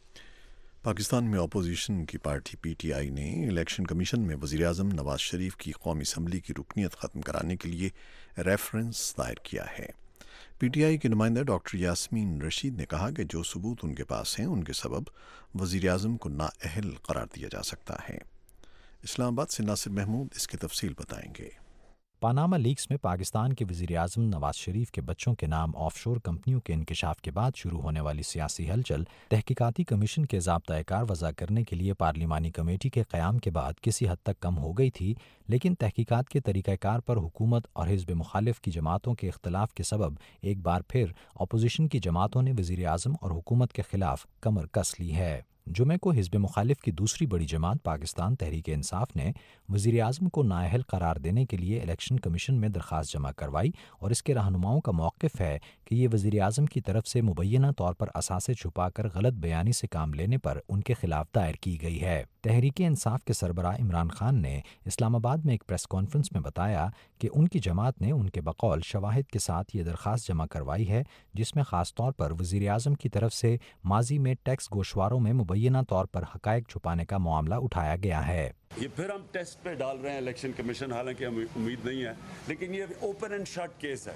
Pakistan میں اپوزیشن کی پارٹی پی ٹی آئی نے الیکشن کمیشن میں وزیراعظم نواز شریف کی قومی اسمبلی کی رکنیت ختم کرانے کے لیے ریفرنس دائر کیا ہے۔ پی ٹی آئی کے نمائندہ ڈاکٹر یاسمین رشید نے کہا کہ جو ثبوت ان کے پاس ہیں ان کے سبب وزیراعظم کو نااہل قرار دیا جا سکتا ہے۔ اسلام آباد سے ناصر محمود اس کی تفصیل بتائیں گے۔ پاناما لیکس میں پاکستان کے وزیراعظم نواز شریف کے بچوں کے نام آف شور کمپنیوں کے انکشاف کے بعد شروع ہونے والی سیاسی ہلچل تحقیقاتی کمیشن کے ضابطۂ کار وضع کرنے کے لیے پارلیمانی کمیٹی کے قیام کے بعد کسی حد تک کم ہو گئی تھی، لیکن تحقیقات کے طریقہ کار پر حکومت اور حزب مخالف کی جماعتوں کے اختلاف کے سبب ایک بار پھر اپوزیشن کی جماعتوں نے وزیراعظم اور حکومت کے خلاف کمر کس لی ہے۔ جمعے کو حزب مخالف کی دوسری بڑی جماعت پاکستان تحریک انصاف نے وزیراعظم کو نااہل قرار دینے کے لیے الیکشن کمیشن میں درخواست جمع کروائی اور اس کے رہنماؤں کا موقف ہے کہ یہ وزیراعظم کی طرف سے مبینہ طور پر اثاثے چھپا کر غلط بیانی سے کام لینے پر ان کے خلاف دائر کی گئی ہے۔ تحریک انصاف کے سربراہ عمران خان نے اسلام آباد میں ایک پریس کانفرنس میں بتایا کہ ان کی جماعت نے ان کے بقول شواہد کے ساتھ یہ درخواست جمع کروائی ہے جس میں خاص طور پر وزیراعظم کی طرف سے ماضی میں ٹیکس گوشواروں میں مبینہ طور پر حقائق چھپانے کا معاملہ اٹھایا گیا ہے۔ یہ پھر ہم ٹیسٹ پہ ڈال رہے ہیں الیکشن کمیشن، حالانکہ ہمیں امید نہیں ہے، لیکن یہ اوپن اینڈ شٹ کیس ہے،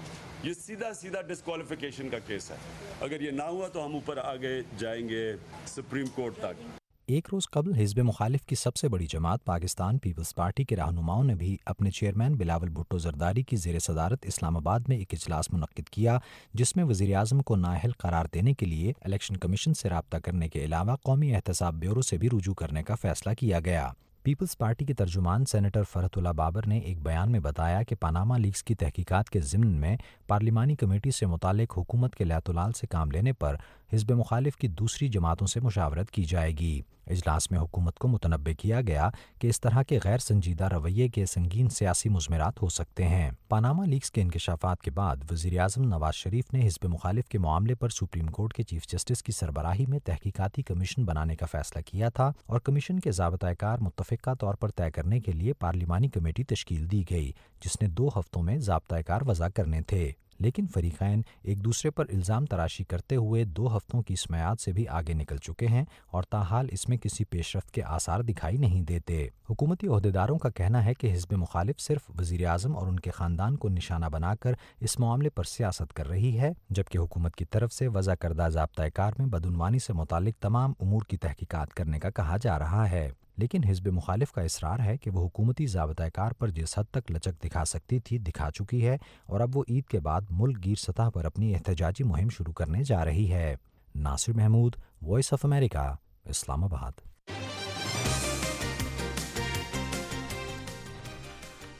یہ سیدھا ڈسکوالیفیکیشن کا کیس ہے۔ اگر یہ نہ ہوا تو ہم اوپر آگے جائیں گے سپریم کورٹ تک۔ ایک روز قبل حزب مخالف کی سب سے بڑی جماعت پاکستان پیپلز پارٹی کے رہنماؤں نے بھی اپنے چیئرمین بلاول بھٹو زرداری کی زیر صدارت اسلام آباد میں ایک اجلاس منعقد کیا جس میں وزیراعظم کو نااہل قرار دینے کے لیے الیکشن کمیشن سے رابطہ کرنے کے علاوہ قومی احتساب بیورو سے بھی رجوع کرنے کا فیصلہ کیا گیا۔ پیپلز پارٹی کے ترجمان سینیٹر فرحت اللہ بابر نے ایک بیان میں بتایا کہ پاناما لیکس کی تحقیقات کے ضمن میں پارلیمانی کمیٹی سے متعلق حکومت کے لاتولال سے کام لینے پر حزب مخالف کی دوسری جماعتوں سے مشاورت کی جائے گی۔ اجلاس میں حکومت کو متنبہ کیا گیا کہ اس طرح کے غیر سنجیدہ رویے کے سنگین سیاسی مضمرات ہو سکتے ہیں۔ پاناما لیکس کے انکشافات کے بعد وزیراعظم نواز شریف نے حزب مخالف کے معاملے پر سپریم کورٹ کے چیف جسٹس کی سربراہی میں تحقیقاتی کمیشن بنانے کا فیصلہ کیا تھا اور کمیشن کے ضابطۂ کار متفقہ طور پر طے کرنے کے لیے پارلیمانی کمیٹی تشکیل دی گئی جس نے 2 ہفتوں میں ضابطۂ کار وضع کرنے تھے، لیکن فریقین ایک دوسرے پر الزام تراشی کرتے ہوئے 2 ہفتوں کی اس میعاد سے بھی آگے نکل چکے ہیں اور تاحال اس میں کسی پیش رفت کے آثار دکھائی نہیں دیتے۔ حکومتی عہدیداروں کا کہنا ہے کہ حزب مخالف صرف وزیراعظم اور ان کے خاندان کو نشانہ بنا کر اس معاملے پر سیاست کر رہی ہے، جبکہ حکومت کی طرف سے وضع کردہ ضابطۂ کار میں بدعنوانی سے متعلق تمام امور کی تحقیقات کرنے کا کہا جا رہا ہے۔ لیکن حزب مخالف کا اصرار ہے کہ وہ حکومتی ضابطۂ کار پر جس حد تک لچک دکھا سکتی تھی دکھا چکی ہے اور اب وہ عید کے بعد ملک گیر سطح پر اپنی احتجاجی مہم شروع کرنے جا رہی ہے۔ Nasir Mahmood, Voice of America, Islamabad.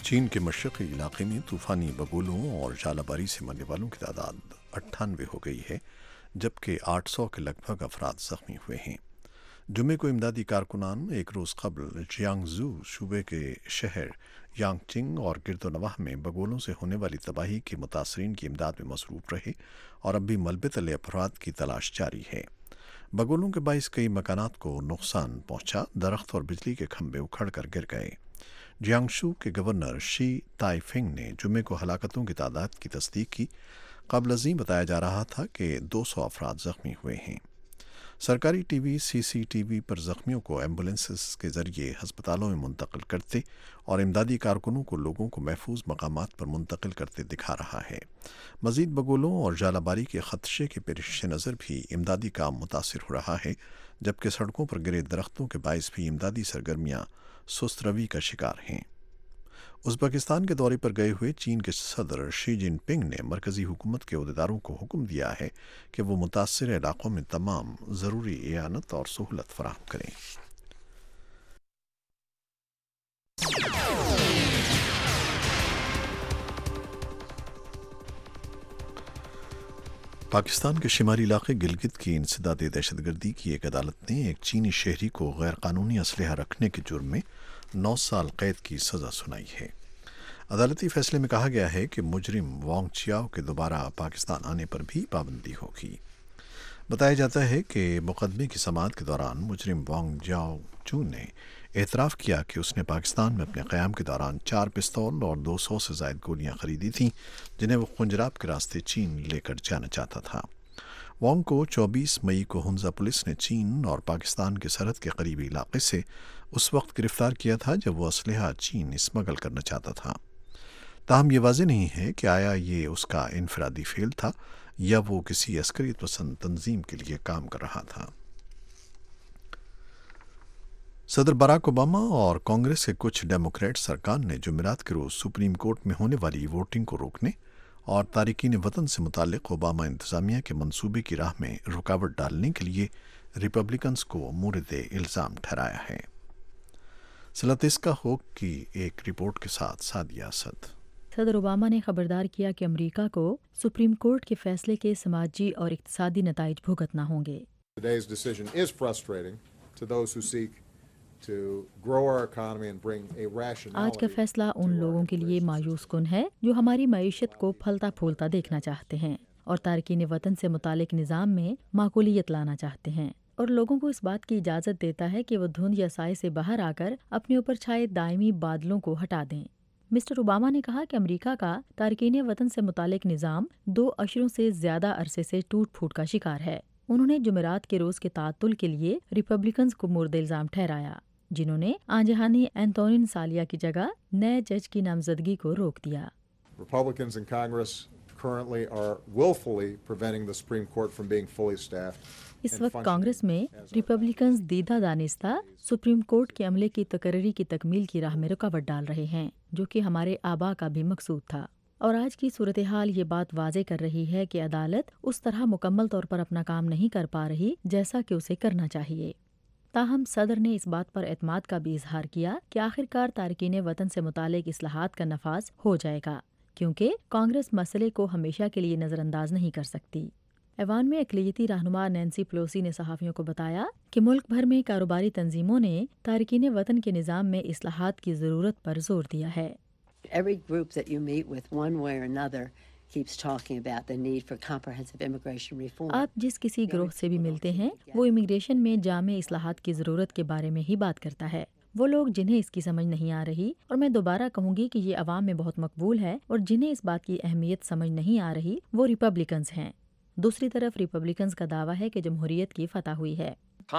चीन के मशरक़ी इलाके में तूफ़ानी बगुलों और जालाबारी से मरने वालों की तादाद 98 हो गई है, जबकि 800 के लगभग अफराद ज़ख्मी हुए हैं। जुमे को इमदादी कारकुनान एक रोज़ कबल जियांगजू सूबे के शहर यांगचिंग और गिरदोनवाह में बगुलों से होने वाली तबाही के मुतासरीन की इमदाद में मसरूफ़ रहे और अब भी मलबे तले अफराद की तलाश जारी है। बगुलों के बाइस कई मकानात को नुकसान पहुंचा, दरख्त और बिजली के खंभे उखड़ कर गिर गए। जियांगशू के गवर्नर शी ताइफिंग ने जुमे को हलाकतों की तादाद की तस्दीक की। क़ब्ल अज़ीं बताया जा रहा था कि 200 अफराद ज़ख्मी हुए हैं। सरकारी टीवी CCTV पर ज़ख्मियों को एम्बुलेंसेस के ज़रिए हस्पतालों में मुंतकिल करते और इमदादी कारकुनों को लोगों को महफूज मकामात पर मुंतकिल करते दिखा रहा है। मज़ीद बगुलों और जालाबारी के ख़दशे के पेश नज़र भी इमदादी काम मुतासिर हो रहा है, जबकि सड़कों पर गिरे दरख्तों के बाइस भी इमदादी सरगर्मियाँ सुस्त रवी का शिकार हैं। उज़्बेकिस्तान के दौरे पर गए हुए चीन के सदर शी जिनपिंग ने मरकज़ी हुकूमत के अहदेदारों को हुक्म दिया है कि वो मुतासिर इलाक़ों में तमाम ज़रूरी इआनत और सहूलत फराहम करें। पाकिस्तान के शिमाली इलाके गिलगित की इंसदादे दहशतगर्दी की एक अदालत ने एक चीनी शहरी को गैर कानूनी असलहा रखने के जुर्म में 9 साल कैद की सज़ा सुनाई है। अदालती फैसले में कहा गया है कि मुजरिम वांग चियाओ के दोबारा पाकिस्तान आने पर भी पाबंदी होगी। बताया जाता है कि मुकदमे की समाअत के दौरान मुजरिम वांग जियाओ चू ने एतराफ़ किया कि उसने पाकिस्तान में अपने क़याम के दौरान 4 पिस्तौल और 200 से ज़ायद गोलियां खरीदी थीं, जिन्हें वो खुंजराब के रास्ते चीन लेकर जाना चाहता था। वांग को 24 मई को हुंजा पुलिस ने चीन और पाकिस्तान के सरहद के करीबी इलाके से उस वक्त गिरफ्तार किया था जब वो असलहा चीन स्मगल करना चाहता था। ताहम ये वाज़ेह नहीं है कि आया ये उसका इनफरादी फेल था या वो किसी अस्करियत पसंद तंजीम के लिए काम कर रहा था। सदर बराक ओबामा और कांग्रेस के कुछ डेमोक्रेट सरकार ने जुमेरात के रोज़ सुप्रीम कोर्ट में होने वाली वोटिंग को रोकने और तारिकीन वतन से मुताल्लिक़ ओबामा इंतज़ामिया के मंसूबे की राह में रुकावट डालने के लिए रिपब्लिकन्स को मोरद इल्ज़ाम ठहराया है। सलतिस्का होक की एक रिपोर्ट के साथ सादिया असद। सदर ओबामा ने खबरदार किया कि अमेरिका को सुप्रीम कोर्ट के फैसले के समाजी और इक़्तिसादी नताइज भुगतना होंगे। Today's decision is frustrating to those who seek to grow our economy and bring a rationality. आज का फैसला उन लोगों के लिए मायूस कुन है जो हमारी मईशत को फलता फूलता देखना चाहते हैं और तारकीन वतन से मुतालिक निज़ाम में माकूलियत लाना चाहते हैं, और लोगों को इस बात की इजाज़त देता है कि वो धुंध या साए से बाहर आकर अपने ऊपर छाए दायमी बादलों को हटा दें। मिस्टर ओबामा ने कहा कि अमेरिका का तारकीन वतन से मुतालिक निज़ाम 2 अशरों से ज़्यादा अरसे से टूट फूट का शिकार है। उन्होंने जुमेरात के रोज़ के तातुल के लिए रिपब्लिकन्स को मुर्द इल्ज़ाम ठहराया, जिन्होंने आंजहानी एंटोनिन सालिया की जगह नए जज की नामजदगी को रोक दिया। Republicans in Congress currently are willfully preventing the Supreme Court from being fully staffed. इस वक्त कांग्रेस में रिपब्लिकन्स दीदा दानिस्ता सुप्रीम कोर्ट के अमले की तकर्री की तकमील की राह में रुकावट डाल रहे हैं, जो कि हमारे आबा का भी मकसूद था। और आज की सूरत हाल ये बात वाज़े कर रही है कि अदालत उस तरह मुकम्मल तौर पर अपना काम नहीं कर पा रही जैसा कि उसे करना चाहिए। ताहम सदर ने इस बात पर एतमाद का भी इजहार किया कि आखिरकार तारकीन वतन से मुतालिक इस्लाहात का नफाज हो जाएगा, क्योंकि कांग्रेस मसले को हमेशा के लिए नज़रअंदाज नहीं कर सकती। ऐवान में अक़लियती रहनुमा नैन्सी पेलोसी ने सहाफ़ियों को बताया कि मुल्क भर में कारोबारी तंजीमों ने तारकीन वतन के निज़ाम में इस्लाहात की ज़रूरत पर जोर दिया है। Every group that you meet with one way or another keeps talking about the need for comprehensive immigration reform. आप जिस किसी ग्रोह से भी मिलते हैं वो इमिग्रेशन में जामे इस्लाहात की ज़रूरत के बारे में ही बात करता है। वो लोग जिन्हें इसकी समझ नहीं आ रही, और मैं दोबारा कहूँगी कि ये अवाम में बहुत मकबूल है, और जिन्हें इस बात की अहमियत समझ नहीं आ रही वो रिपब्लिकन्स हैं। दूसरी तरफ रिपब्लिकन्स का दावा है कि जमहूरियत की फतह हुई है।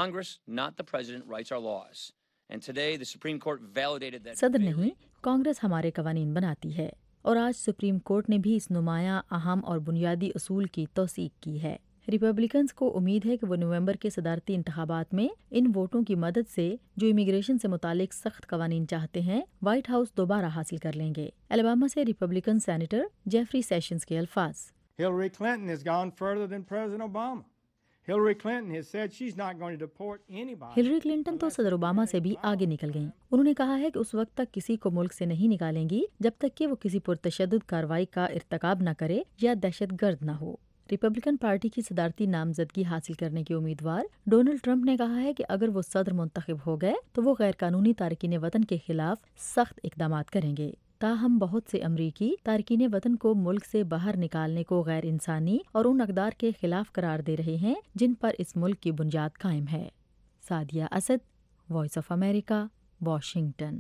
सदर नहीं, कांग्रेस हमारे कवानीन बनाती है, और आज सुप्रीम कोर्ट ने भी इस नुमाया अहम और बुनियादी उसूल की तौसीक की है। रिपब्लिकन्स को उम्मीद है कि वो नवंबर के सदारती इंतखाबात में इन वोटों की मदद से जो इमिग्रेशन से मुतालिक सख्त कवानीन चाहते हैं व्हाइट हाउस दोबारा हासिल कर लेंगे। अलबामा से रिपब्लिकन सेनेटर जेफरी सेशंस के अल्फाज। Hillary Clinton has gone further than President Obama. Hillary Clinton has said she's not going to deport anybody. Hillary Clinton تو صدر اوباما سے بھی آگے نکل گئیں. انہوں نے کہا ہے کہ اس وقت تک کسی کو ملک سے نہیں نکالیں گی جب تک کہ وہ کسی پرتشدد کارروائی کا ارتکاب نہ کرے یا دہشت گرد نہ ہو. ریپبلکن پارٹی کی صدارتی نامزدگی حاصل کرنے کے امیدوار ڈونلڈ ٹرمپ نے کہا ہے کہ اگر وہ صدر منتخب ہو گئے تو وہ غیر قانونی تارکین وطن کے خلاف سخت اقدامات کریں گے. تاہم بہت سے امریکی تارکین وطن کو ملک سے باہر نکالنے کو غیر انسانی اور ان اقدار کے خلاف قرار دے رہے ہیں جن پر اس ملک کی بنیاد قائم ہے. Sadia Asad, voice of America, Washington.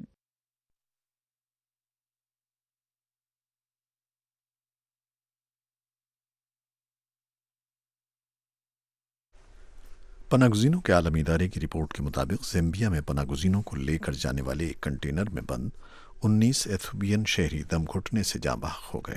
پناہ گزینوں کے عالمی ادارے کی رپورٹ کے مطابق زیمبیا میں پناہ گزینوں کو لے کر جانے والے ایک کنٹینر میں بند 19 ایتھوپین شہری دم گھٹنے سے جاں بحق ہو گئے.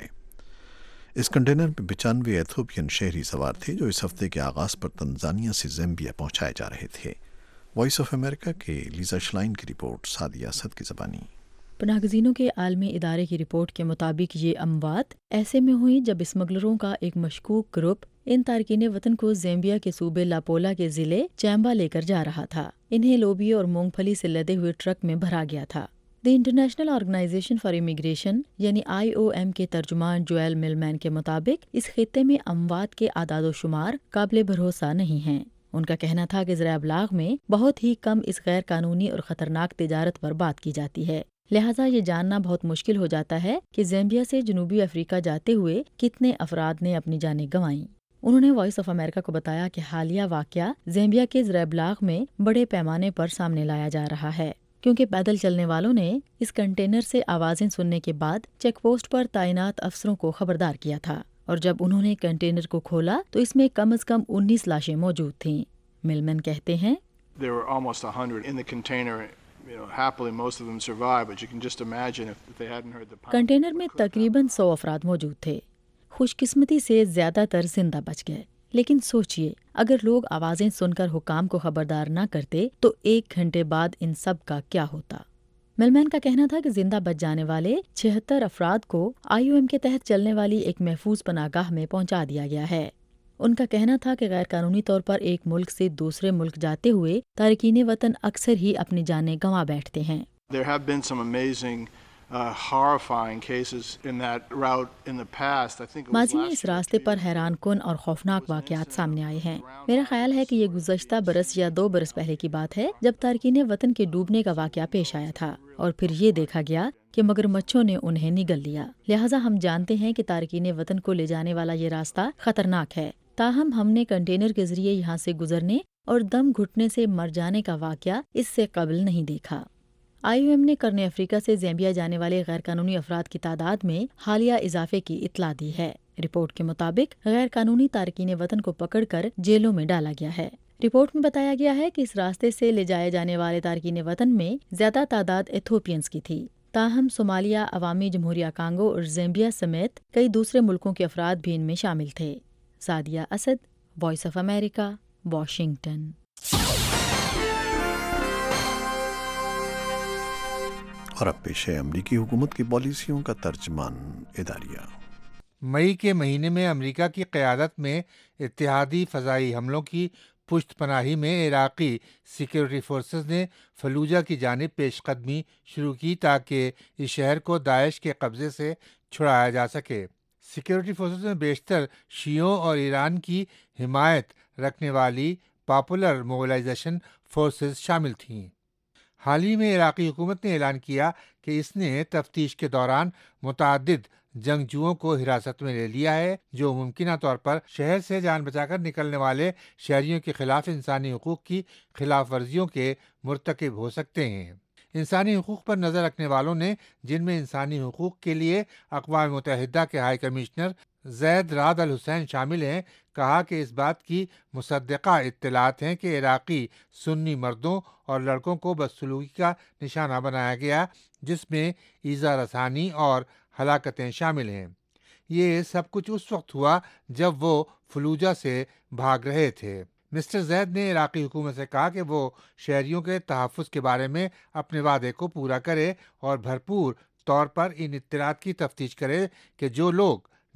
اس کنٹینر میں 95 ایتھوپین شہری سوار تھے جو اس ہفتے کے آغاز پر تنزانیہ سے زیمبیا پہنچائے جا رہے تھے. وائس آف امریکہ کے لیزا شلائن کی رپورٹ سعدیہ اسد کی زبانی. پناہ گزینوں کے عالمی ادارے کی رپورٹ کے مطابق یہ اموات ایسے میں ہوئی جب اسمگلروں کا ایک مشکوک گروپ ان تارکین وطن کو زیمبیا کے صوبے لاپولا کے ضلع چیمبا لے کر جا رہا تھا. انہیں لوبیا اور مونگ پھلی سے لدے ہوئے ٹرک میں بھرا گیا تھا. The international organisation for immigration یعنی IOM کے ترجمان جوئل ملمین کے مطابق اس خطے میں اموات کے اعداد و شمار قابل بھروسہ نہیں ہیں. ان کا کہنا تھا کہ ذرائع ابلاغ میں بہت ہی کم اس غیر قانونی اور خطرناک تجارت پر بات کی جاتی ہے، لہٰذا یہ جاننا بہت مشکل ہو جاتا ہے کہ زیمبیا سے جنوبی افریقہ جاتے ہوئے کتنے افراد نے اپنی جانیں گنوائیں. انہوں نے وائس آف امریکہ کو بتایا کہ حالیہ واقعہ زیمبیا کے ذرائع ابلاغ میں بڑے پیمانے پر سامنے لایا جا رہا ہے، کیونکہ پیدل چلنے والوں نے اس کنٹینر سے آوازیں سننے کے بعد چیک پوسٹ پر تعینات افسروں کو خبردار کیا تھا، اور جب انہوں نے کنٹینر کو کھولا تو اس میں کم از کم 19 لاشیں موجود تھیں. ملمن کہتے ہیں There were almost 100 in the container. Happily most of them survived, but you can just imagine if they hadn't heard the container میں تقریباً 100 افراد موجود تھے. خوش قسمتی سے زیادہ تر زندہ بچ گئے، لیکن سوچئے اگر لوگ آوازیں سن کر حکام کو خبردار نہ کرتے تو 1 گھنٹے بعد ان سب کا کیا ہوتا. ملمین کا کہنا تھا کہ زندہ بچ جانے والے 76 افراد کو IOM کے تحت چلنے والی ایک محفوظ پناہ گاہ میں پہنچا دیا گیا ہے. ان کا کہنا تھا کہ غیر قانونی طور پر ایک ملک سے دوسرے ملک جاتے ہوئے تارکین وطن اکثر ہی اپنی جانیں گنوا بیٹھتے ہیں. There have been some amazing horrifying cases in that route in the past. I think ماضی میں اس راستے پر حیران کن اور خوفناک واقعات سامنے آئے ہیں. میرا خیال ہے کہ یہ گزشتہ برس یا 2 برس پہلے کی بات ہے جب تارکین وطن کے ڈوبنے کا واقعہ پیش آیا تھا، اور پھر یہ دیکھا گیا کہ مگرمچھوں نے انہیں نگل لیا. لہٰذا ہم جانتے ہیں کہ تارکین وطن کو لے جانے والا یہ راستہ خطرناک ہے، تاہم ہم نے کنٹینر کے ذریعے یہاں سے گزرنے اور دم گھٹنے سے مر جانے کا واقعہ اس سے قبل نہیں دیکھا. IOM نے قرن افریقہ سے زیمبیا جانے والے غیر قانونی افراد کی تعداد میں حالیہ اضافے کی اطلاع دی ہے. رپورٹ کے مطابق غیر قانونی تارکین وطن کو پکڑ کر جیلوں میں ڈالا گیا ہے. رپورٹ میں بتایا گیا ہے کہ اس راستے سے لے جائے جانے والے تارکین وطن میں زیادہ تعداد ایتھوپینز کی تھی، تاہم صومالیہ، عوامی جمہوریہ کانگو اور زیمبیا سمیت کئی دوسرے ملکوں کے افراد بھی ان میں شامل تھے. Sadia Asad, voice of America, Washington. اور اب پیش ہے امریکی حکومت کی پالیسیوں کا ترجمان اداریہ. مئی کے مہینے میں امریکہ کی قیادت میں اتحادی فضائی حملوں کی پشت پناہی میں عراقی سیکیورٹی فورسز نے فلوجہ کی جانب پیش قدمی شروع کی تاکہ اس شہر کو داعش کے قبضے سے چھڑایا جا سکے. سیکیورٹی فورسز میں بیشتر شیعوں اور ایران کی حمایت رکھنے والی پاپولر موبلائزیشن فورسز شامل تھیں. حال ہی میں عراقی حکومت نے اعلان کیا کہ اس نے تفتیش کے دوران متعدد جنگجوؤں کو حراست میں لے لیا ہے جو ممکنہ طور پر شہر سے جان بچا کر نکلنے والے شہریوں کے خلاف انسانی حقوق کی خلاف ورزیوں کے مرتکب ہو سکتے ہیں. انسانی حقوق پر نظر رکھنے والوں نے، جن میں انسانی حقوق کے لیے اقوام متحدہ کے ہائی کمشنر زید راد الحسین شامل ہیں، کہا کہ اس بات کی مصدقہ اطلاعات ہیں کہ عراقی سنی مردوں اور لڑکوں کو بدسلوکی کا نشانہ بنایا گیا، جس میں ایذا رسانی اور ہلاکتیں شامل ہیں. یہ سب کچھ اس وقت ہوا جب وہ فلوجہ سے بھاگ رہے تھے. مسٹر زید نے عراقی حکومت سے کہا کہ وہ شہریوں کے تحفظ کے بارے میں اپنے وعدے کو پورا کرے اور بھرپور طور پر ان اطلاعات کی تفتیش کرے کہ جو لوگ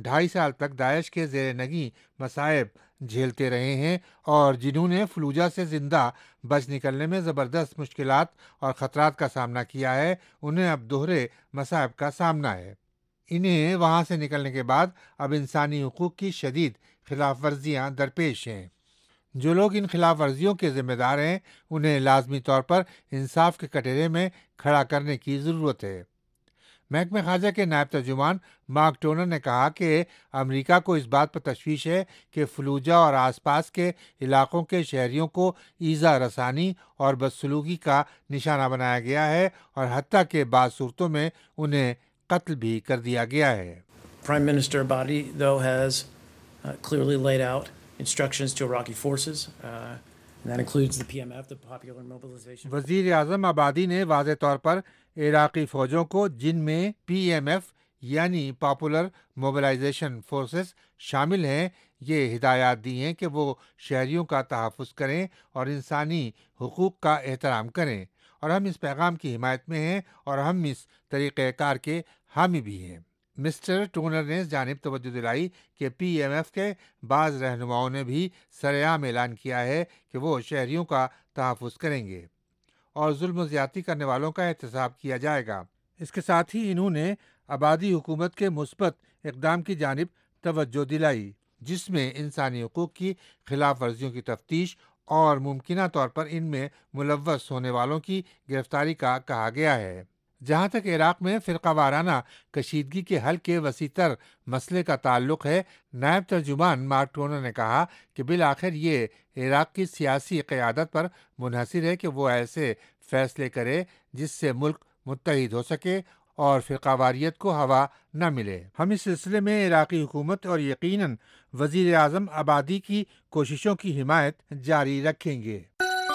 2.5 साल तक दाइश के ज़ेर नगी मसाइब झेलते रहे हैं और जिन्होंने फलूजा से ज़िंदा बच निकलने में ज़बरदस्त मुश्किलात और ख़तरात का सामना किया है, उन्हें अब दोहरे मसाइब का सामना है। इन्हें वहाँ से निकलने के बाद अब इंसानी हुकूक की शदीद खिलाफ वर्जियाँ दरपेश हैं। जो लोग इन खिलाफ वर्जियों के ज़िम्मेदार हैं, उन्हें लाजमी तौर पर इंसाफ के कटहरे में खड़ा करने की ज़रूरत है। महकमे ख़ारजा के नायब तर्जुमान मार्क टोनर ने कहा कि अमेरिका को इस बात पर तशवीश है कि फलूजा और आसपास के इलाकों के शहरियों को ईज़ा रसानी और बदसलूकी का निशाना बनाया गया है और हत्ता के बाद सूरतों में उन्हें कत्ल भी कर दिया गया है। Prime Minister Abadi, though, has clearly laid out instructions to Iraqi forces, and that includes the PMF, the Popular Mobilization. वज़ीर आज़म आबादी ने वाज़े तौर पर इराक़ी फ़ौजों को, जिनमें PMF यानी पॉपुलर मोबिलाइजेशन फोर्सेस शामिल हैं, ये हिदायत दी हैं कि वो शहरियों का तहफ़्फ़ुज़ करें और इंसानी हुकूक का एहतराम करें, और हम इस पैगाम की हिमायत में हैं और हम इस तरीक़ेकार के हामी भी हैं। मिस्टर टोनर ने इस जानिब तवज्जो दिलाई कि PMF के बाज़ रहनुमाओं ने भी सरेआम ऐलान किया है कि वो शहरियों का तहफ़्फ़ुज़ करेंगे और जुल्म ज़्यादती करने वालों का एहतसाब किया जाएगा। इसके साथ ही इन्होंने आबादी हुकूमत के मुस्बत इक़दाम की जानिब तवज्जो दिलाई, जिसमें इंसानी हुकूक की खिलाफ वर्जियों की तफ्तीश और मुमकिना तौर पर इनमें मुलव्वस होने वालों की गिरफ्तारी का कहा गया है। जहाँ तक इराक़ में फ़िरक़ा वाराना कशीदगी के हल के वसीतर मसले का ताल्लुक़ है, नायब तर्जुमान मार्क टोनर ने कहा कि बिल आखिर ये इराक़ की सियासी क़यादत पर मुनहसिर है कि वो ऐसे फ़ैसले करे जिससे मुल्क मुत्तहिद हो सके और फ़िरक़ावारियत को हवा न मिले। हम इस सिलसिले में इराक़ी हुकूमत और यकीनन वज़ीर आज़म आबादी की कोशिशों की हिमायत जारी रखेंगे।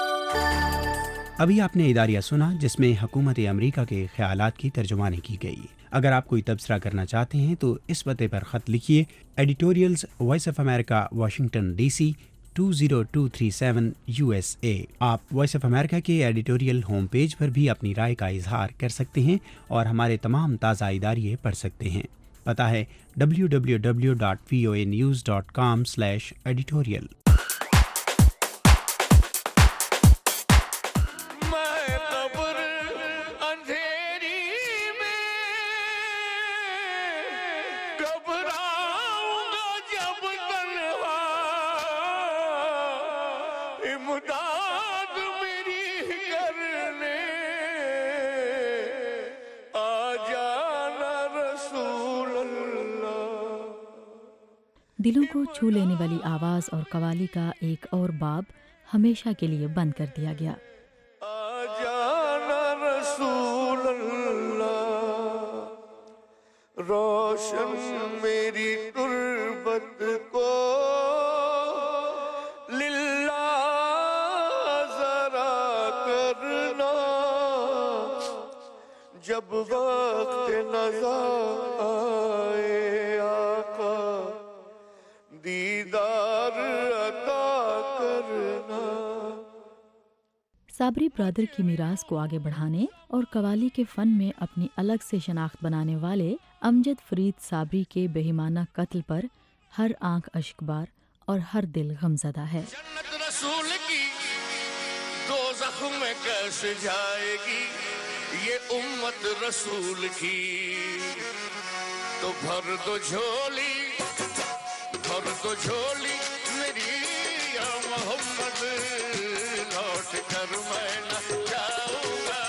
अभी आपने इदारिया सुना जिसमें हुकूमत अमरीका के ख़यालात की तर्जुमानी की गई। अगर आप कोई तबसरा करना चाहते हैं तो इस पते पर ख़त लिखिए, editorials voice of America, Washington DC 20237 USA। आप वॉइस ऑफ अमेरिका के एडिटोरियल होम पेज पर भी अपनी राय का इजहार कर सकते हैं और हमारे तमाम ताज़ा इदारिये पढ़ सकते हैं। पता है www.voanews.com/editorial। दिलों को छू लेने वाली आवाज़ और कवाली का एक और बाब हमेशा के लिए बंद कर दिया गया। रोशन मेरी तुर्बत को लिल्ला जरा करना, जब वक्त नज़र आए आका दीदार अता करना। साबरी ब्रदर की मीरास को आगे बढ़ाने और कवाली के फ़न में अपनी अलग से शनाख्त बनाने वाले अमजद फरीद साबरी के बेईमाना कत्ल पर हर आंख अश्कबार और हर दिल गमज़दा है। जन्नत रसूल की दोज़ख में कैसे जाएगी ये उम्मत रसूल की, तो भर दो झोली मेरी या मोहम्मद, लौट कर मैं न जाऊंगा।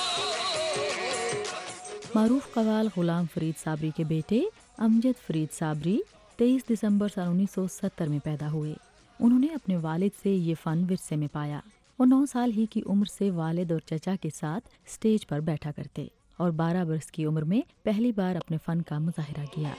मारूफ कवाल गुलाम फरीद साबरी के बेटे अमजद फरीद साबरी 23 दिसंबर सन 1970 में पैदा हुए। उन्होंने अपने वालिद से ये फ़न विरसे में पाया। वो 9 साल ही की उम्र से वालिद और चचा के साथ स्टेज पर बैठा करते और 12 वर्ष की उम्र में पहली बार अपने फ़न का मुजाहिरा किया।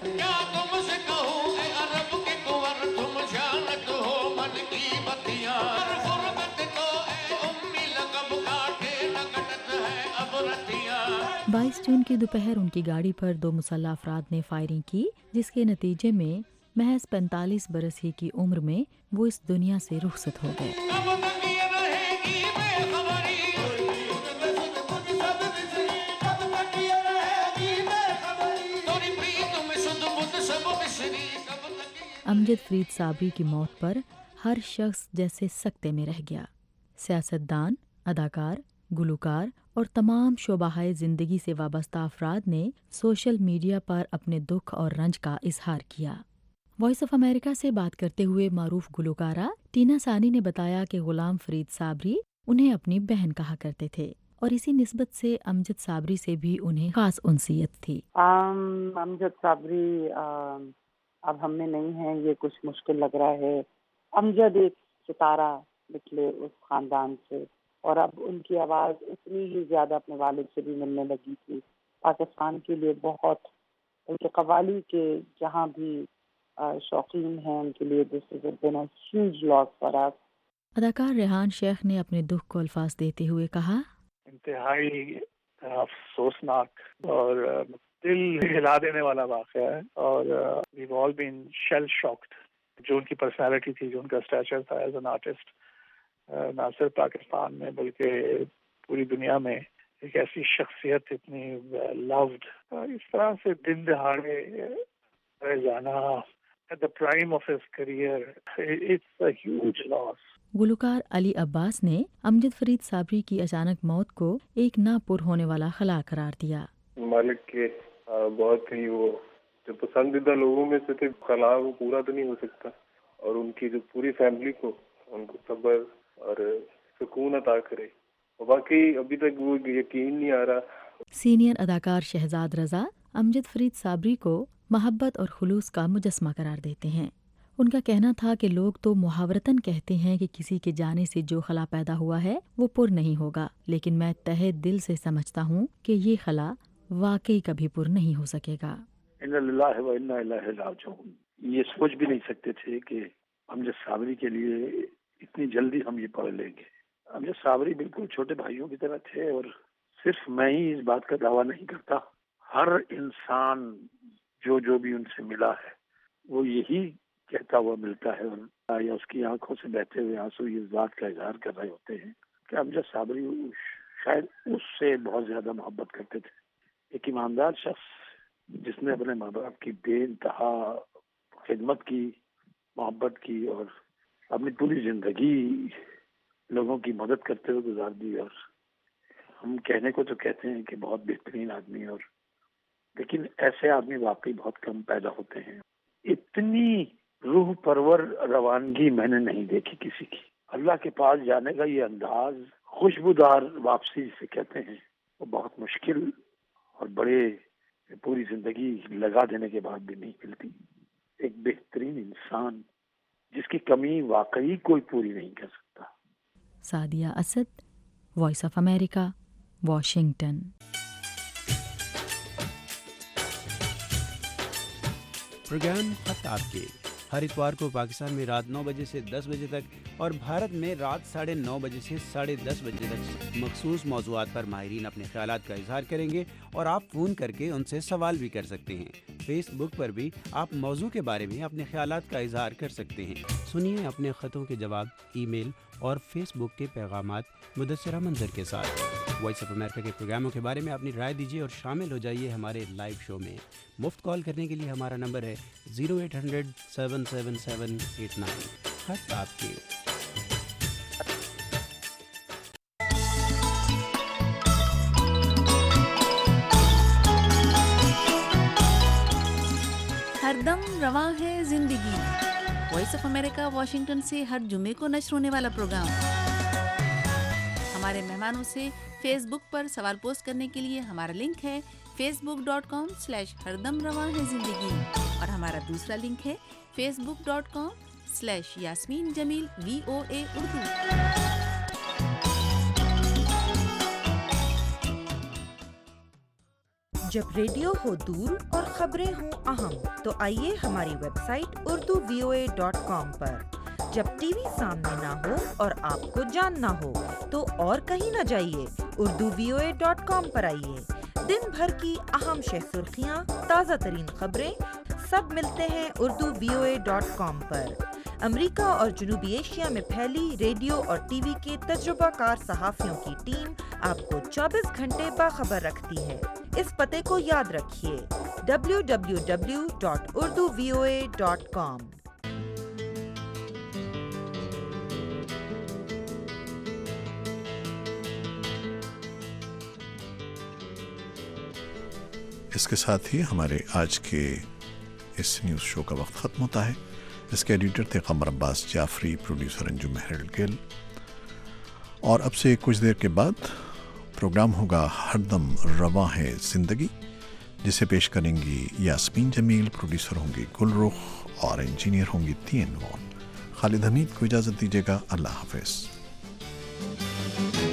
बाईस जून की दोपहर उनकी गाड़ी पर 2 मुसल्लह अफराद ने फायरिंग की, जिसके नतीजे में महज 45 बरस ही की उम्र में वो इस दुनिया से रुखसत हो गए। امجد فرید صابری کی موت پر ہر شخص جیسے سکتے میں رہ گیا۔ سیاستدان، اداکار، گلوکار اور تمام شعبۂ زندگی سے وابستہ افراد نے سوشل میڈیا پر اپنے دکھ اور رنج کا اظہار کیا۔ وائس آف امریکہ سے بات کرتے ہوئے معروف گلوکارہ ٹینا ثانی نے بتایا کہ غلام فرید صابری انہیں اپنی بہن کہا کرتے تھے اور اسی نسبت سے امجد صابری سے بھی انہیں خاص انسیت تھی۔ امجد صابری اب ہم میں نہیں ہیں، یہ کچھ مشکل لگ رہا ہے۔ امجد ایک ستارہ نکلے اس خاندان سے، اور اب ان کی آواز اتنی ہی زیادہ اپنے والد سے بھی ملنے لگی تھی۔ پاکستان کے لیے بہت، بلکہ قوالی کے جہاں بھی شوقین ہیں ان کے لیے دس از بین اے ہیوج لاس فار اس۔ اداکار ریحان شیخ نے اپنے دکھ کو الفاظ دیتے ہوئے کہا، انتہائی افسوسناک اور دل ہلا دینے والا واقعہ ہے، اور we've all been shell shocked۔ جو ان کی پرسنالٹی تھی، جو ان کا اسٹیچر تھا ایز این آرٹسٹ، نہ صرف پاکستان میں بلکہ پوری دنیا میں ایک ایسی شخصیت اتنی لوڈ، اس طرح سے دن دہاڑے رہ جانا at the prime of his career, it's a huge loss۔ گلوکار علی عباس نے امجد فرید صابری کی اچانک موت کو ایک نہ پر ہونے والا خلا قرار دیا۔ مالک کے بہت ہی وہ جو پسندیدہ لوگوں میں سے تھے، خلا وہ پورا تو نہیں ہو سکتا، اور ان کی جو پوری فیملی کو ان کو صبر اور سکون عطا کرے۔ واقعی ابھی تک وہ یقین نہیں آ رہا۔ سینئر اداکار شہزاد رضا امجد فرید صابری کو محبت اور خلوص کا مجسمہ قرار دیتے ہیں۔ ان کا کہنا تھا کہ لوگ تو محاورتاً کہتے ہیں کہ کسی کے جانے سے جو خلا پیدا ہوا ہے وہ پر نہیں ہوگا، لیکن میں تہہ دل سے سمجھتا ہوں کہ یہ خلا واقعی کبھی پر نہیں ہو سکے گا۔ انا للہ و انا الیہ راجعون۔ یہ سوچ بھی نہیں سکتے تھے کہ امجد صابری کے لیے اتنی جلدی ہم یہ پڑھ لیں گے۔ امجد صابری بالکل چھوٹے بھائیوں کی طرح تھے، اور صرف میں ہی اس بات کا دعویٰ نہیں کرتا، ہر انسان جو بھی ان سے ملا ہے وہ یہی کہتا ہوا ملتا ہے، اور یا اس کی آنکھوں سے بہتے ہوئے آنسو اس بات کا اظہار کر رہے ہوتے ہیں کہ امجد صابری شاید اس سے بہت زیادہ محبت کرتے تھے۔ ایک ایماندار شخص جس نے اپنے ماں باپ کی بے انتہا خدمت کی، محبت کی، اور اپنی پوری زندگی لوگوں کی مدد کرتے ہوئے گزار دی، اور ہم کہنے کو تو کہتے ہیں کہ بہت بہترین آدمی، اور لیکن ایسے آدمی واقعی بہت کم پیدا ہوتے ہیں۔ اتنی روح پرور روانگی میں نے نہیں دیکھی کسی کی۔ اللہ کے پاس جانے کا یہ انداز، خوشبودار واپسی جسے کہتے ہیں، وہ بہت مشکل اور بڑے پوری زندگی لگا دینے کے بعد بھی نہیں ملتی۔ ایک بہترین انسان جس کی کمی واقعی کوئی پوری نہیں کر سکتا۔ Sadia Asad, voice of America, Washington. Programme خط آپ کے ہر اتوار کو پاکستان میں رات 9 بجے سے 10 بجے تک اور بھارت میں رات 9:30 بجے سے 10:30 بجے تک مخصوص موضوعات پر ماہرین اپنے خیالات کا اظہار کریں گے، اور آپ فون کر کے ان سے سوال بھی کر سکتے ہیں۔ فیس بک پر بھی آپ موضوع کے بارے میں اپنے خیالات کا اظہار کر سکتے ہیں۔ سنیے اپنے خطوں کے جواب ای میل اور فیس بک کے پیغامات مدثرہ منظر کے ساتھ۔ وائس آف امریکہ کے پروگراموں کے بارے میں اپنی رائے دیجیے اور شامل ہو جائیے ہمارے لائیو شو میں۔ مفت کال کرنے کے لیے ہمارا نمبر ہے 0800-777-89۔ خط آپ کے۔ ہر دم رواں ہے زندگی، وائس آف امریکہ واشنگٹن سے ہر جمعے کو نشر ہونے والا پروگرام۔ ہمارے مہمانوں سے فیس بک پر سوال پوسٹ کرنے کے لیے ہمارا لنک ہے facebook.com/ہردم رواں ہے زندگی، اور ہمارا دوسرا لنک ہے facebook.com/یاسمین جمیل VOA اردو۔ جب ریڈیو ہو دور اور خبریں ہوں اہم تو آئیے ہماری ویب سائٹ urduvoa.com پر۔ جب ٹی وی سامنے نہ ہو اور آپ کو جاننا ہو تو اور کہیں نہ جائیے، urduvoa.com پر آئیے۔ دن بھر کی اہم شہ سرخیاں، تازہ ترین خبریں سب ملتے ہیں urduvoa.com پر۔ امریکہ اور جنوبی ایشیا میں پھیلی ریڈیو اور ٹی وی کے تجربہ کار صحافیوں کی ٹیم آپ کو 24 گھنٹے باخبر رکھتی ہے۔ اس پتے کو یاد رکھیے www.urduvoa.com۔ اس کے ساتھ ہی ہمارے آج کے اس نیوز شو کا وقت ختم ہوتا ہے. اس کے ایڈیٹر تھے قمر عباس جعفری، پروڈیوسر انجم ہیرل گل. اور اب سے کچھ دیر کے بعد پروگرام ہوگا ہر دم رواں ہے زندگی، جسے پیش کریں گی یاسمین جمیل، پروڈیوسر ہوں گی گل رخ اور انجینئر ہوں گی تین وان. خالد حمید کو اجازت دیجیے گا. اللہ حافظ.